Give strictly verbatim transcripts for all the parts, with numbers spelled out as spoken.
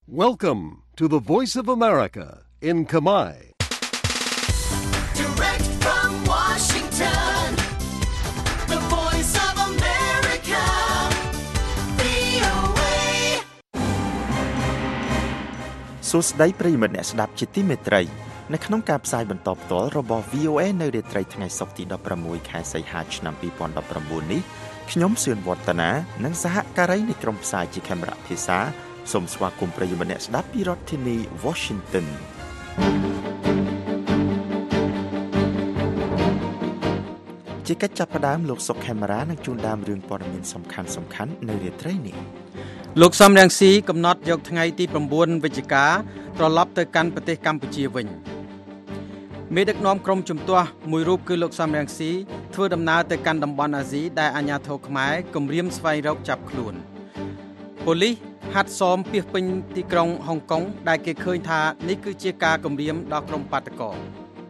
Welcome to the Voice of America in Khmer. Direct from Washington, the Voice of America, វី អូ เอសួស្តីប្រិយមិត្តអ្នកស្ដាប់ជាទីមេត្រីនៅក្នុងការផ្សាយបន្តផ្ទាល់របស់ វី អូ เอ នៅរាត្រីថ្ងៃសុក្រទីដប់ប្រាំមួយខែសីហាឆ្នាំពីរពាន់ដប់ប្រាំបួននេះខ្ញុំសឿនវឌ្ឍនានិងសហការីនៃក្រុមផ្សាយជាខេមរៈភាសាសូមស្វាគមន៍ប្រិយមិត្តអ្នកស្ដាប់ពីរដ្ឋធានី Washington ជាកិច្ចចាប់ផ្ដើមលោកសុកខេមរានឹងជួនដើមរឿងព័ត៌មានសំខាន់សំខាន់នៅរាត្រីនេះលោកសំរងស៊ីកំណត់យកថ្ងៃទីប្រាំបួនវិច្ឆិកាត្រឡប់ទៅកាន់ប្រទេសកម្ពុជាវិញមេដឹកនាំក្រុមជំទាស់មួយរូបគឺលោកសំរងស៊ីធ្វើដំណើរទៅកាន់តំបន់អាស៊ីដែលអាជ្ញាធរខ្មែរគំរាមស្វែងរកចាប់ខ្លួនប៉ូលីសហាត់សមពាសពេញទីក្រុងហុងកុងដែលគេឃើញថានេះគឺជាការគំរាមដល់ក្រុមបាតកោ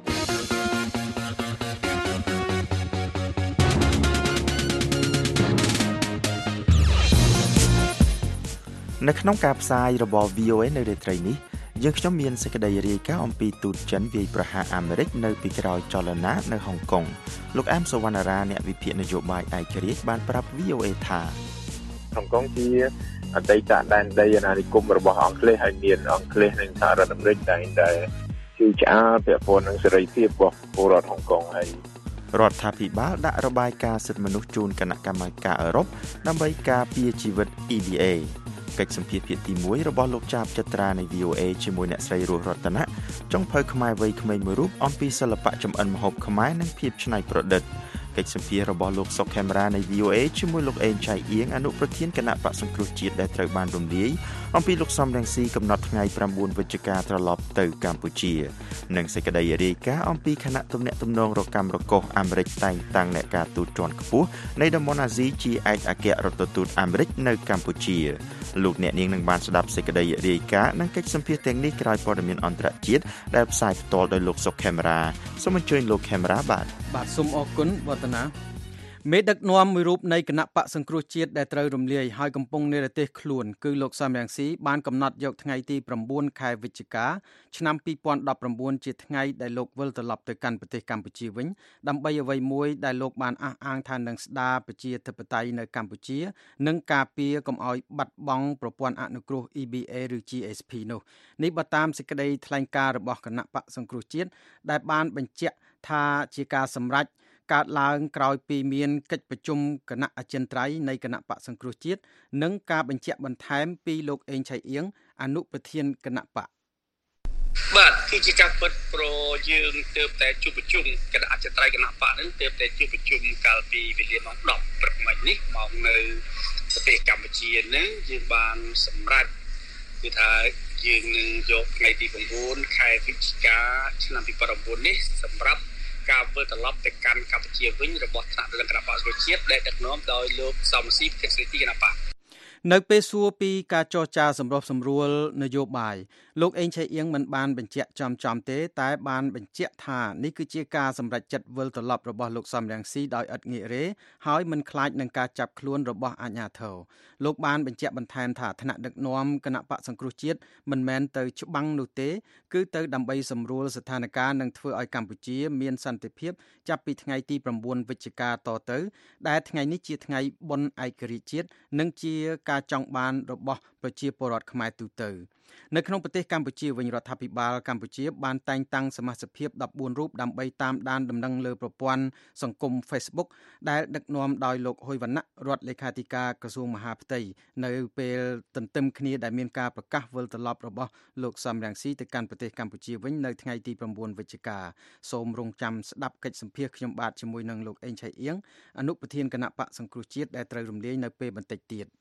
នៅក្នុងការផ្សាយរបស់ វី អូ เอ នៅរាត្រីនេះយើងខ្ញុំមានសេចក្តីរាយការណ៍អំពីទូតចិនវាយប្រហារអាមេរិកនៅពីក្រោយចលនានៅហុងកុងលោកអែមសវណ្ណារាអ្នកវិភាគនយោបាយឯករាជ្យបានប្រាប់ វី អូ เอ ថាហុងកុងជាអតីតដែនដីអាណានិគមរបស់អង់គ្លេសហើយមានអង់គ្លេសនិងសហរដ្ឋអាមេរិកតែងតែជឿឆ្អាលពាក់ព័ន្ធនឹងសេរីភាពរបស់ពលរដ្ឋហុងកុងហើយរដ្ឋាភិបាលដាក់របាយការណ៍សិទ្ធិមនុស្សជូនគណៈកម្មាការអឺរ៉ុបដើម្បីការពារជីវិត អ៊ី ប៊ី เอ កិច្ចសម្ភាសន៍ភាគទីមួយរបស់លោកចាបចត្រានៃ វី អូ เอ ជាមួយអ្នកស្រីរស់រតនាចុងភៅខ្មែរវ័យក្មេងមួយរូបអំពីសិល្បៈចម្អិនម្ហូបខ្មែរនិងភាពច្នៃប្រឌិតកិច្ចសម្ភាសន៍របស់លោកសុកខេមរានៃ វី អូ เอ ជាមួយលោកអេងឆៃអៀងអនុប្រធានគណៈបក្សសង្គ្រោះជាតិដែលត្រូវបានរំលាយអំពីលោកសំរងស៊ីកំណត់ថ្ងៃប្រាំបួនវិច្ឆិកាត្រឡប់ទៅកម្ពុជានិងសេចក្តីរាយការណ៍អំពីគណៈទំនាក់ទំនងរកម្មរកុសអាមេរិកតែងតាំងអ្នកការទូតជាន់ខ្ពស់នៃតំបន់អាស៊ីជាឯកអគ្គរដ្ឋទូតអាមេរិកនៅកម្ពុជាលោកអ្នកនាងនឹងបានស្ដាប់សេចក្តីរាយការណ៍និងកិច្ចសម្ភាសន៍ទាំងនេះក្រោយព័ត៌មានអន្តរជាតិដែលផ្សាយផ្ទាល់ដោយលោកសុកខេមរាសូមអញ្ជើញលោកខេមរាបាទបាទសូមអរគុណវឌ្ឍនាមេដឹកនាំមួយរូបនៃគណៈបកសង្គ្រោះជាតិដែលត្រូវរំលាយហើយកំពុងនិរទេសខ្លួនគឺលោកសំរងស៊ីបានកំណត់យកថ្ងៃទីប្រាំបួនខែវិច្ឆិកាឆ្នាំពីរពាន់ដប់ប្រាំបួនជាថ្ងៃដែលលោកវិលត្រឡប់ទៅកាន់ប្រទេសកម្ពុជាវិញដើម្បីអ្វីមួយដែលលោកបានអះអាងថានឹងស្ដារប្រជាធិបតេយ្យនៅកម្ពុជានិងការពារកុំឲ្យបាត់បង់ប្រព័ន្ធអនុគ្រោះ អ៊ី ប៊ី เอ ឬ ជី អេស ភី នោះនេះបើតាមសេចក្តីថ្លែងការណ៍របស់គណៈបកសង្គ្រោះជាតិដែលបានបញ្ជាក់ថាជាការសម្រេចកើតឡើងក្រោយពីមានកិច្ចប្រជុំគណៈអចិន្ត្រៃយ៍នៃគណៈបកសង្គ្រោះជាតិនិងការបញ្ជាក់បន្ថែមពីលោកអេងឆៃអៀងអនុប្រធានគណៈបកបាទគឺជាការពិតប្រយើងទើបតែជួបប្រជុំគណៈអចិន្ត្រៃយ៍គណៈបកនឹងទើបតែជួបប្រជុំកាលពីវេលាម៉ោងដប់ព្រឹកមិញនេះមកនៅប្រទេសកម្ពុជានឹងយើងបានសម្រេចគឺថាយើងនឹងយកថ្ងៃទីប្រាំបួនខែវិច្ឆិកាឆ្នាំពីរពាន់ដប់ប្រាំបួននេះសម្រាប់ការវិលត្រឡប់ទៅកាន់កម្ពុជាវិញរបស់ថ្នាក់រដ្ឋាភិបាលប្រជាជាតិដែលដឹកនាំដោយលោកសំស៊ីប្រធានស្ដីទីគណៈបកនៅពេលសួរពីការចរចាសម្របសម្រួលនយោបាយលោកអេងឆៃអៀងមិនបានបញ្ជាក់ចំចំទេតែបានបញ្ជាក់ថានេះគឺជាការសម្រេចចិត្តវិលត្រឡប់របស់លោកសំរងស៊ីដោយឥតងាករេហើយមិនខ្លាចនឹងការចាប់ខ្លួនរបស់អាជ្ញាធរលោកបានបញ្ជាក់បន្ថែមថាថ្នាក់ដឹកនាំគណៈបកសង្គ្រោះជាតិមិនមែនទៅច្បាំងនោះទេគឺទៅដើម្បីសម្រួលស្ថានភាពនិងធ្វើឲ្យកម្ពុជាមានសន្តិភាពចាប់ពីថ្ងៃទីប្រាំបួនវិច្ឆិកាតទៅដែលថ្ងៃនេះជាថ្ងៃបុណ្យឯករាជ្យជាតិនិងជាការចង់បានរបស់ប្រជាពលរដ្ឋខ្មែរទូទៅនៅក្នុងប្រទេសកម្ពុជាវិញរដ្ឋាភិបាលកម្ពុជាបានតែងតាំងសមាជិកភាពដប់បួនរូបដើម្បីតាមដានដំណឹងលើប្រព័ន្ធសង្គម Facebook ដែលដឹកនាំដោយលោកហ៊ុយវណ្ណៈរដ្ឋលេខាធិការក្រសួងមហាផ្ទៃនៅពេលទន្ទឹមគ្នាដែលមានការប្រកាសវិលត្រឡប់របស់លោកសំរងស៊ីទៅកាន់ប្រទេសកម្ពុជាវិញនៅថ្ងៃទីប្រាំបួនវិច្ឆិកាសូមរងចាំស្ដាប់កិច្ចសម្ភាសន៍ខ្ញុំបាទជាមួយនឹងលោកអេងឆៃអៀងអនុប្រធានគណៈបកសង្គ្រោះជាតិដែលត្រូវរំលាយនៅពេលបន្តិចទៀត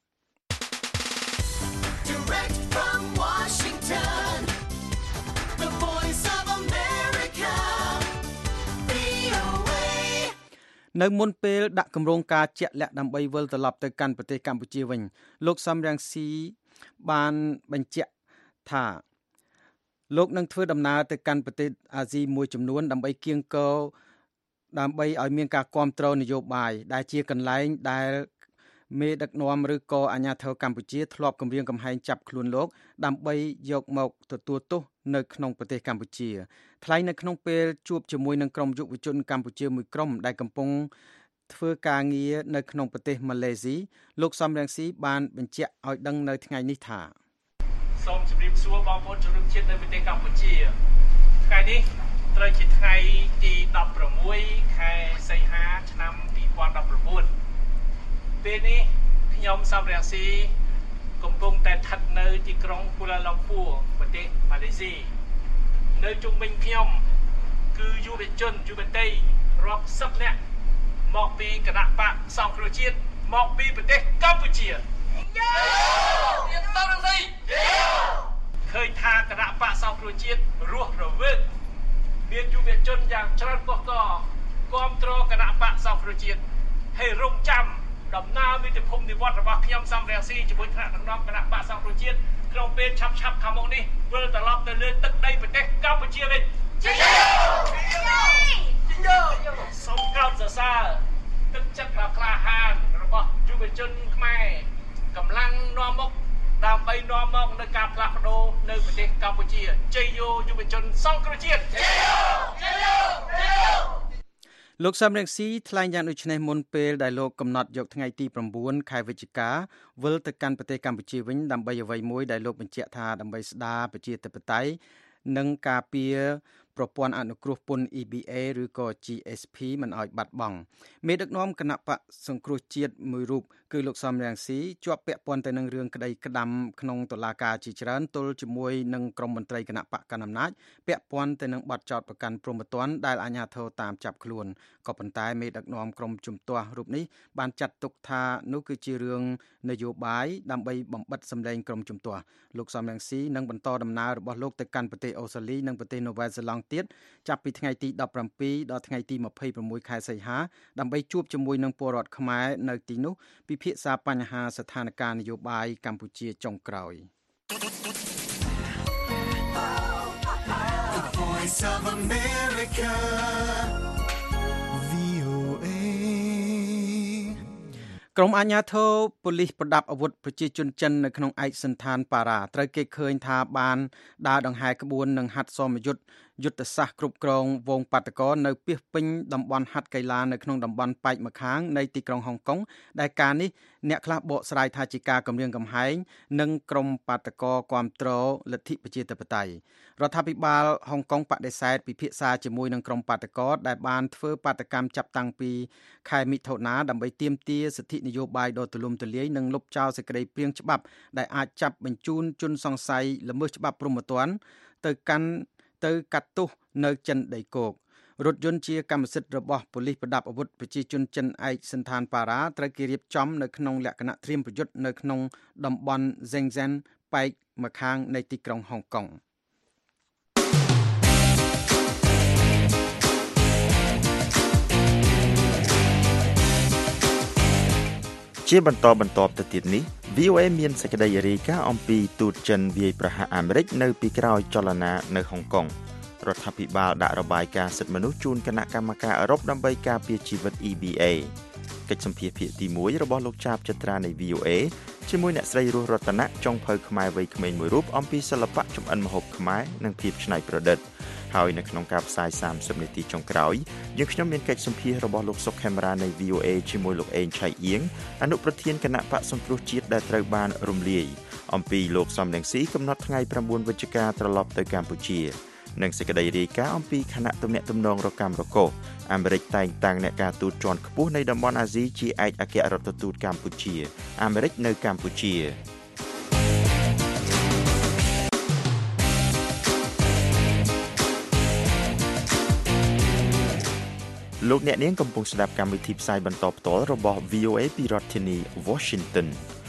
Direct from Washington, the Voice of America, វី អូ เอនៅមុនពេលដាក់គម្រោងការជាក់លាក់ដើម្បីវិលត្រឡប់ទៅកាន់ប្រទេសកម្ពុជាវិញលោកសំរងស៊ីបានបញ្ជាក់ថាលោកនឹងធ្វើដំណើរទៅកាន់ប្រទេសអាស៊ីមួយចំនួនដើម្បីគៀងគរដើម្បីឲ្យមានការគ្រប់គ្រងនយោបាយដែលជាកន្លែងដែលមេដឹកនាំឬក៏អាជ្ញាធរកម្ពុជាធ្លាប់គម្រាមកំហែងចាប់ខ្លួនលោកដើម្បីយកមកទទួលទោសនៅក្នុងប្រទេសកម្ពុជាថ្លែងនៅក្នុងពេលជួបជាមួយនឹងក្រុមយុវជនកម្ពុជាមួយក្រុមដែលកំពុងធ្វើការងារនៅក្នុងប្រទេសម៉ាឡេស៊ីលោកសំរងស៊ីបានបញ្ជាក់ឲ្យដឹងនៅថ្ងៃនេះថាសូមជម្រាបសួរបងប្អូនជនរួមជាតិនៅប្រទេសកម្ពុជាថ្ងៃនេះត្រូវជាថ្ងៃទីដប់ប្រាំមួយខែសីហាឆ្នាំពីរពាន់ដប់ប្រាំបួនពេលនេះខ្ញុំសំរងស៊ីកំពុងតែស្ថិតនៅទីក្រុងកូឡាឡុងពូប្រទេសម៉ាឡេស៊ីនៅជុំវិញខ្ញុំគឺយុវជនយុវតីរាប់សិបនាក់មកពីគណៈបកសង្គ្រោះជាតិមកពីប្រទេសកម្ពុជាខ្ញុំសំរងស៊ីឃើញថាគណៈបកសង្គ្រោះជាតិរស់រវើកមានយុវជនយ៉ាងច្រើនកុះកគ្រប់គ្រងគណៈបកសង្គ្រោះជាតិហើយរងចាំដំណើរមាតុភូមិនិវត្តរបស់ខ្ញុំសំរងស៊ីជាមួយថ្នាក់ដឹកនាំគណៈបកសង្គ្រោះជាតិក្នុងពេលឆាប់ឆាប់ខាងមុខនេះវិលត្រឡប់ទៅលើទឹកដីប្រទេសកម្ពុជាវិញជីយ៉ូជីយ៉ូសូមកោតសរសើរទឹកចិត្តដ៏ក្លាហានរបស់យុវជនខ្មែរកម្លាំងនាំមុខដើម្បីនាំមកនៅការផ្លាស់ប្ដូរនៅប្រទេសកម្ពុជាជ័យយោយុវជនសង្គ្រោះជាតិជ័យយោជ័យយោជ័យយោលោកសំរងស៊ីថ្លែងយ៉ាងដូចនេះមុនពេលដែលលោកកំណត់យកថ្ងៃទីប្រាំបួនខែវិច្ឆិកាវិលទៅកាន់ប្រទេសកម្ពុជាវិញដើម្បីអ្វីមួយដែលលោកបញ្ជាក់ថាដើម្បីស្ដារប្រជាធិបតេយ្យនិងការពារប្រព័ន្ធអនុគ្រោះពន្ធ E B A ឬក៏ G S P មិនឲ្យបាត់បង់មេដឹកនាំគណៈបកសង្គ្រោះជាតិមួយរូបគឺលោកសំរងស៊ីជាប់ពាក់ព័ន្ធទៅនឹងរឿងក្តីក្តាំក្នុងតុលាការជាច្រើនទល់ជាមួយនឹងក្រុមមន្ត្រីគណៈបកកណ្ដាលអំណាចពាក់ព័ន្ធទៅនឹងបទចោទប្រកាន់ព្រហ្មទណ្ឌដែលអាជ្ញាធរតាមចាប់ខ្លួនក៏ប៉ុន្តែមេដឹកនាំក្រុមជំទាស់រូបនេះបានចាត់ទុកថានោះគឺជារឿងនយោបាយដើម្បីបំបិទសម្លេងក្រុមជំទាស់លោកសំរងស៊ីនឹងបន្តដំណើររបស់លោកទៅកាន់ប្រទេសអូស្ត្រាលីនិងប្រទេសនូវែលសេឡង់ទៀតចាប់ពីថ្ងៃទីដប់ប្រាំពីរដល់ថ្ងៃទីម្ភៃប្រាំមួយខែសីហាដើម្បីជួបជាមួយនឹងពលរដ្ឋខ្មែរនៅទីនោះពិភាក្សាបញ្ហាស្ថានភាពនយោបាយកម្ពុជាចុងក្រោយ The Voice of America ក្រុមអាជ្ញាធរប៉ូលីសប្រដាប់អាវុធប្រជាជនចិននៅក្នុងឯកសណ្ឋានប៉ារ៉ាត្រូវគេឃើញថាបានដើរដង្ហែក្បួននិងហាត់សមយុទ្ធយុទ្ធសាស្ត្រគ្រប់គ្រងវងបាតកោនៅពាសពេញតំបន់ហាត់កីឡានៅក្នុងតំបន់ប៉ែកម្ខាងនៃទីក្រុងហុងកុងដែលការនេះអ្នកខ្លះបកស្រាយថាជាការគំរាមកំហែងនិងក្រុមបាតកោគាំទ្រលទ្ធិប្រជាធិបតេយ្យរដ្ឋាភិបាលហុងកុងបដិសេធពិភាក្សាជាមួយនឹងក្រុមបាតកោដែលបានធ្វើបាតកម្មចាប់តាំងពីខែមិថុនាដើម្បីទាមទារសិទ្ធិនយោបាយដ៏ទូលំទូលាយនិងលុបចោលសេចក្តីព្រាងច្បាប់ដែលអាចចាប់បញ្ជូនជនសង្ស័យល្មើសច្បាប់ព្រហ្មទណ្ឌទៅកាន់ទៅកាត់ទោសនៅចិនដីគោករថយន្តជាកម្មសិទ្ធិរបស់ប៉ូលីសប្រដាប់អាវុធប្រជាជនចិនឯកសណ្ឋានប៉ារ៉ាត្រូវគេរៀបចំនៅក្នុងលក្ខណៈត្រៀមប្រយុទ្ធនៅក្នុងតំបន់ Shenzhen ប៉ែកម្ខាងនៃទីក្រុងហុងកុងជាបន្តបន្ទាប់ទៅទៀតនេះ V O A មានសេចក្តីរាយការណ៍អំពីទូតចិនវាយប្រហារអាមេរិកនៅពីក្រោយចលនានៅហុងកុងរដ្ឋាភិបាលដាក់របាយការណ៍សិទ្ធិមនុស្សជូនគណៈកម្មការអឺរ៉ុបដើម្បីការពារជីវិត E B A កិច្ចសម្ភាសន៍ភាគទីមួយរបស់លោកចាបចត្រានៃ V O A ជាមួយអ្នកស្រីរស់រតនៈចុងភៅខ្មែរវ័យក្មេងមួយរូបអំពីសិល្បៈចម្អិនម្ហូបខ្មែរនិងភាពច្នៃប្រឌិតហើយនៅក្នុងការផ្សាយសាមសិបនាទីចុងក្រោយយើងខ្ញុំមានកិច្ចសម្ភាសន៍របស់លោកសុកខេមរានៃ V O A ជាមួយលោកអេងឆៃអៀងអនុប្រធានគណៈបកសង្គ្រោះជាតិដែលត្រូវបានរំលាយអំពីលោកសំរងស៊ីកំណត់ថ្ងៃប្រាំបួនវិច្ឆិកាត្រឡប់ទៅកម្ពុជានិងសេចក្តីរាយការណ៍អំពីគណៈទំនាក់ទំនងរកម្មរកូសអាមេរិកតែងតាំងអ្នកការទូតជាន់ខ្ពស់នៃតំបន់អាស៊ីជាឯកអគ្គរដ្ឋទូតកម្ពុជាអាមេរិកនៅកម្ពុជាលោកអ្នកនាងកំពុងស្ដាប់កម្មវិធីផ្សាយបន្តផ្ទាល់របស់ V O A ពីរដ្ឋធានី Washington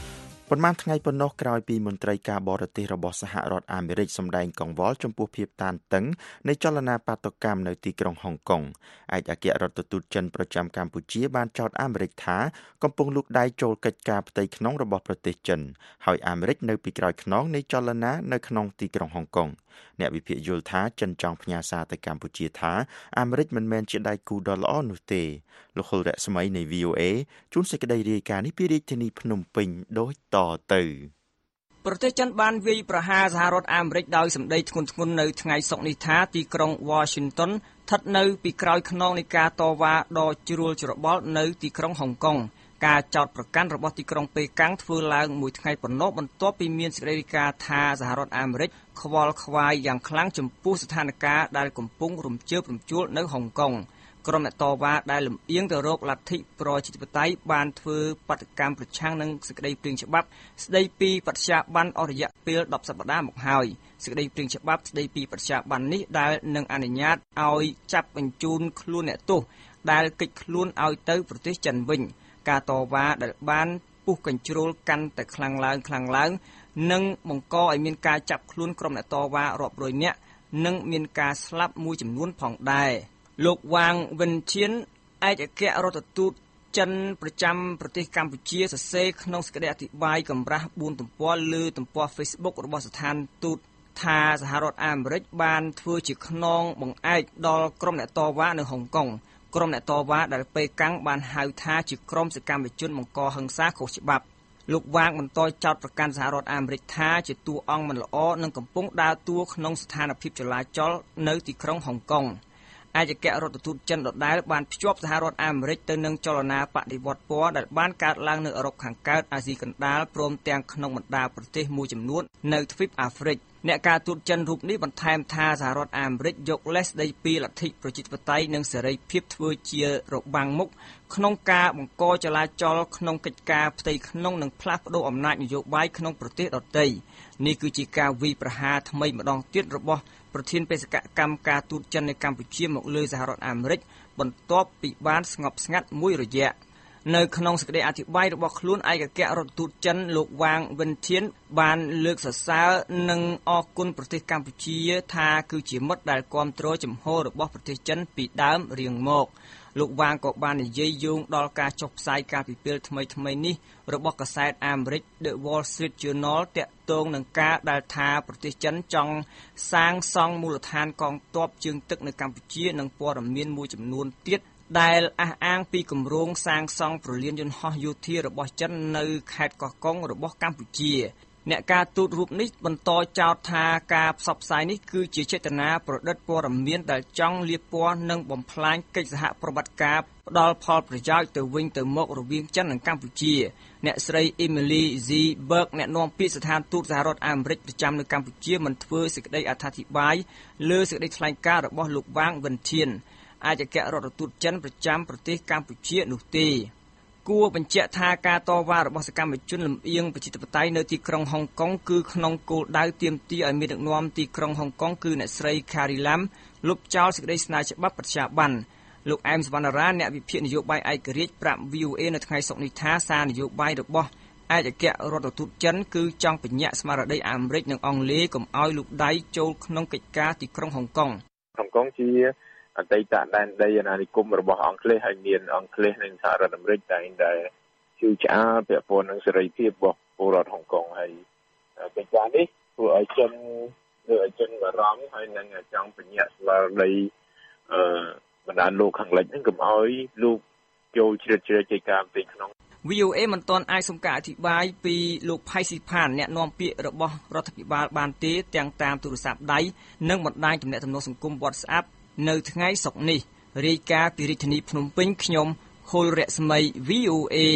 ប៉ុន្មានថ្ងៃប៉ុណ្ណោះក្រោយពីមន្ត្រីការបរទេសរបស់សហរដ្ឋអាមេរិកសម្ដែងកង្វល់ចំពោះភាពតានតឹងនៃចលនាបាតុកម្មនៅទីក្រុងហុងកុងឯកអគ្គរដ្ឋទូតចិនប្រចាំកម្ពុជាបានចោទអាមេរិកថាកំពុងលូកដៃចូលកិច្ចការផ្ទៃក្នុងរបស់ប្រទេសចិនហើយអាមេរិកនៅពីក្រោយខ្នងនៃចលនានៅក្នុងទីក្រុងហុងកុងអ្នកវិភាគយល់ថាចិនចង់ផ្ញើសារទៅកម្ពុជាថាអាមេរិកមិនមែនជាដៃគូដ៏ល្អនោះទេលោកហុលរស្មីនៃ វី អូ អេ ជួនសេចក្តីរាយការណ៍នេះពីរាជធានីភ្នំពេញដូចតទៅប្រទេសចិនបានវាយប្រហារសហរដ្ឋអាមេរិកដោយសម្ដីធ្ងន់ធ្ងរនៅថ្ងៃសុក្រនេះថាទីក្រុង Washington ស្ថិតនៅពីក្រោយខ្នងនៃការតវ៉ាដ៏ជ្រួលច្របល់នៅទីក្រុងហុងកុងការចោទប្រកាន់របស់ទីក្រុងប៉េកាំងធ្វើឡើងមួយថ្ងៃប៉ុណ្ណោះបន្ទាប់ពីមានសេចក្តីរាយការណ៍ថាសហរដ្ឋអាមេរិកខ្វល់ខ្វាយយ៉ាងខ្លាំងចំពោះស្ថានភាពដែលកំពុងរំជើបរំជួលនៅហុងកុងក្រុមអ្នកតវ៉ាដែលលំអៀងទៅរកលទ្ធិប្រជាធិបតេយ្យបានធ្វើបាតកម្មប្រឆាំងនឹងសេចក្តីព្រាងច្បាប់ស្តីពីបត្យាប័នអស់រយៈពេលដប់សប្តាហ៍មកហើយសេចក្តីព្រាងច្បាប់ស្តីពីបត្យាប័ននេះដែលនឹងអនុញ្ញាតឲ្យចាប់បញ្ជូនខ្លួនអ្នកទោសដែលគេចខ្លួនឲ្យទៅប្រទេសចិនវិញការតវ៉ាដែលបានពុះកញ្ជ្រោលកាន់តែខ្លាំងឡើងខ្លាំងឡើងនិងបង្កឲ្យមានការចាប់ខ្លួនក្រុមអ្នកតវ៉ារាប់រយនាក់និងមានការស្លាប់មួយចំនួនផងដែរលោកវ៉ាងវិនឈៀនឯកអគ្គរដ្ឋទូតចិនប្រចាំប្រទេសកម្ពុជាសរសេរក្នុងសេចក្តីអធិប្បាយកម្រាស់បួនទំព័រលើទំព័រ Facebook របស់ស្ថានទូតថាសហរដ្ឋអាមេរិកបានធ្វើជាខ្នងបង្អែកដល់ក្រុមអ្នកតវ៉ានៅហុងកុងក្រុមអ្នកតវ៉ាដែលប៉េកាំងបានហៅថាជាក្រុមសកម្មជនបង្កហិង្សាខុសច្បាប់លោកវ៉ាងបន្តចោទប្រកាន់សហរដ្ឋអាមេរិកថាជាតួអង្គមិនល្អនិងកំពុងដើរតួក្នុងស្ថានភាពចលាចលនៅទីក្រុងហុងកុងឯកអគ្គរដ្ឋទូតចិនដដែលបានភ្ជាប់សហរដ្ឋអាមេរិកទៅនឹងចលនាបដិវត្តពណ៌ដែលបានកើតឡើងនៅអឺរ៉ុបខាងកើតអាស៊ីកណ្ដាលព្រមទាំងក្នុងបណ្ដាប្រទេសមួយចំនួននៅទ្វីបអាហ្វ្រិកអ្នកការទូតចិនរូបនេះបន្ថែមថាសហរដ្ឋអាមេរិកយកលេសស្ដីពីលទ្ធិប្រជាធិបតេយ្យនិងសេរីភាពធ្វើជារបាំងមុខក្នុងការបង្កចលាចលក្នុងកិច្ចការផ្ទៃក្នុងនិងផ្លាស់ប្តូរអំណាចនយោបាយក្នុងប្រទេសដទៃនេះគឺជាការវាយប្រហារថ្មីម្ដងទៀតរបស់ប្រធានបេសកកម្មការទូតចិននៅកម្ពុជាមកលើសហរដ្ឋអាមេរិកបន្ទាប់ពីបានស្ងប់ស្ងាត់មួយរយៈនៅក្នុងសេចក្តីអធិប្បាយរបស់ខ្លួនឯកអគ្គរដ្ឋទូតចិនលោកវ៉ាងវិនឈៀនបានលើកសរសើរនិងអរគុណប្រទេសកម្ពុជាថាគឺជាមិត្តដែលគាំទ្រជំហររបស់ប្រទេសចិនពីដើមរៀងមកលោកវ៉ាងក៏បាននិយាយយោងដល់ការចុះផ្សាយការពិពេលថ្មីថ្មីនេះរបស់កាសែតអាមេរិក The Wall Street Journal ទាក់ទងនឹងការដែលថាប្រទេសចិនចង់សាងសង់មូលដ្ឋានកងទ័ពជើងទឹកនៅកម្ពុជានិងព័ត៌មានមួយចំនួនទៀតដែលអះអាងពីគម្រោងសាងសង់ព្រលានយន្តហោះយោធារបស់ចិននៅខេត្តកោះកុងរបស់កម្ពុជាអ្នកការទូតរូបនេះបន្តចោទថាការផ្សព្វផ្សាយនេះគឺជាចេតនាប្រឌិតព័ត៌មានដែលចង់លាបពណ៌និងបំផ្លាញកិច្ចសហប្រតិបត្តិការផ្ដល់ផលប្រយោជន៍ទៅវិញទៅមករវាងចិននិងកម្ពុជាអ្នកស្រី Emily Zberg អ្នកនាំពាក្យស្ថានទូតសហរដ្ឋអាមេរិកប្រចាំនៅកម្ពុជាមិនធ្វើសេចក្តីអត្ថាធិប្បាយលើសេចក្តីថ្លែងការណ៍របស់លោកវ៉ាងវិនឈៀនឯកអគ្គរដ្ឋទូតចិនប្រចាំប្រទេសកម្ពុជានោះទេគួរបញ្ជាក់ថាការតវ៉ារបស់សកម្មជនលំអៀងប្រជាធិបតេយ្យនៅទីក្រុងហុងកុងគឺក្នុងគោលដៅទាមទារឲ្យមានដឹកនាំទីក្រុងហុងកុងគឺអ្នកស្រី Carrie Lam លុបចោលសេចក្តីស្នើច្បាប់បត្យាប័នលោកអែមសវណ្ណារាអ្នកវិភាគនយោបាយឯករាជ្យប្រាប់ វី អូ អេ នៅថ្ងៃសុក្រនេះថាសារនយោបាយរបស់ឯកអគ្គរដ្ឋទូតចិនគឺចង់បញ្ញត្តិស្មារតីអាមេរិកនិងអង់គ្លេសកុំឲ្យលូកដៃចូលក្នុងកិច្ចការទីក្រុងហុងកុងហុងកុងជាអតីតដែនដីអាណានិគមរបស់អង់គ្លេសហើយមានអង់គ្លេសនិងសហរដ្ឋអាមេរិកតែងតែជឿឆ្អាលពាក់ព័ន្ធនឹងសេរីភាពរបស់ពលរដ្ឋហុងកុងហើយកិច្ចការនេះធ្វើឲ្យចិនធ្វើឲ្យចិនបារម្ភហើយនឹងចង់បញ្ញត្តិស្មារតីអឺបណ្ដាលោកខាងលិចហ្នឹងកុំឲ្យលោកចូលជ្រៀតជ្រែកកិច្ចការផ្ទៃក្នុងវី អូ អេ មិនទាន់អាចសុំការអធិប្បាយពីលោកផៃស៊ីផានអ្នកនាំពាក្យរបស់រដ្ឋាភិបាលបានទេទាំងតាមទូរស័ព្ទដៃនិងបណ្ដាញទំនាក់ទំនងសង្គម WhatsApp នៅថ្ងៃសុក្រនេះរាយការណ៍ពីរាជធានីភ្នំពេញខ្ញុំហុលរស្មី វី អូ អេ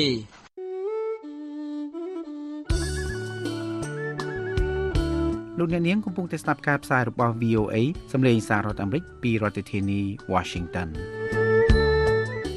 លោកអ្នកនាងកំពុងតែស្ដាប់ការផ្សាយរបស់ វី អូ អេ សំឡេងសាររដ្ឋអាមេរិកពីរដ្ឋធានី Washington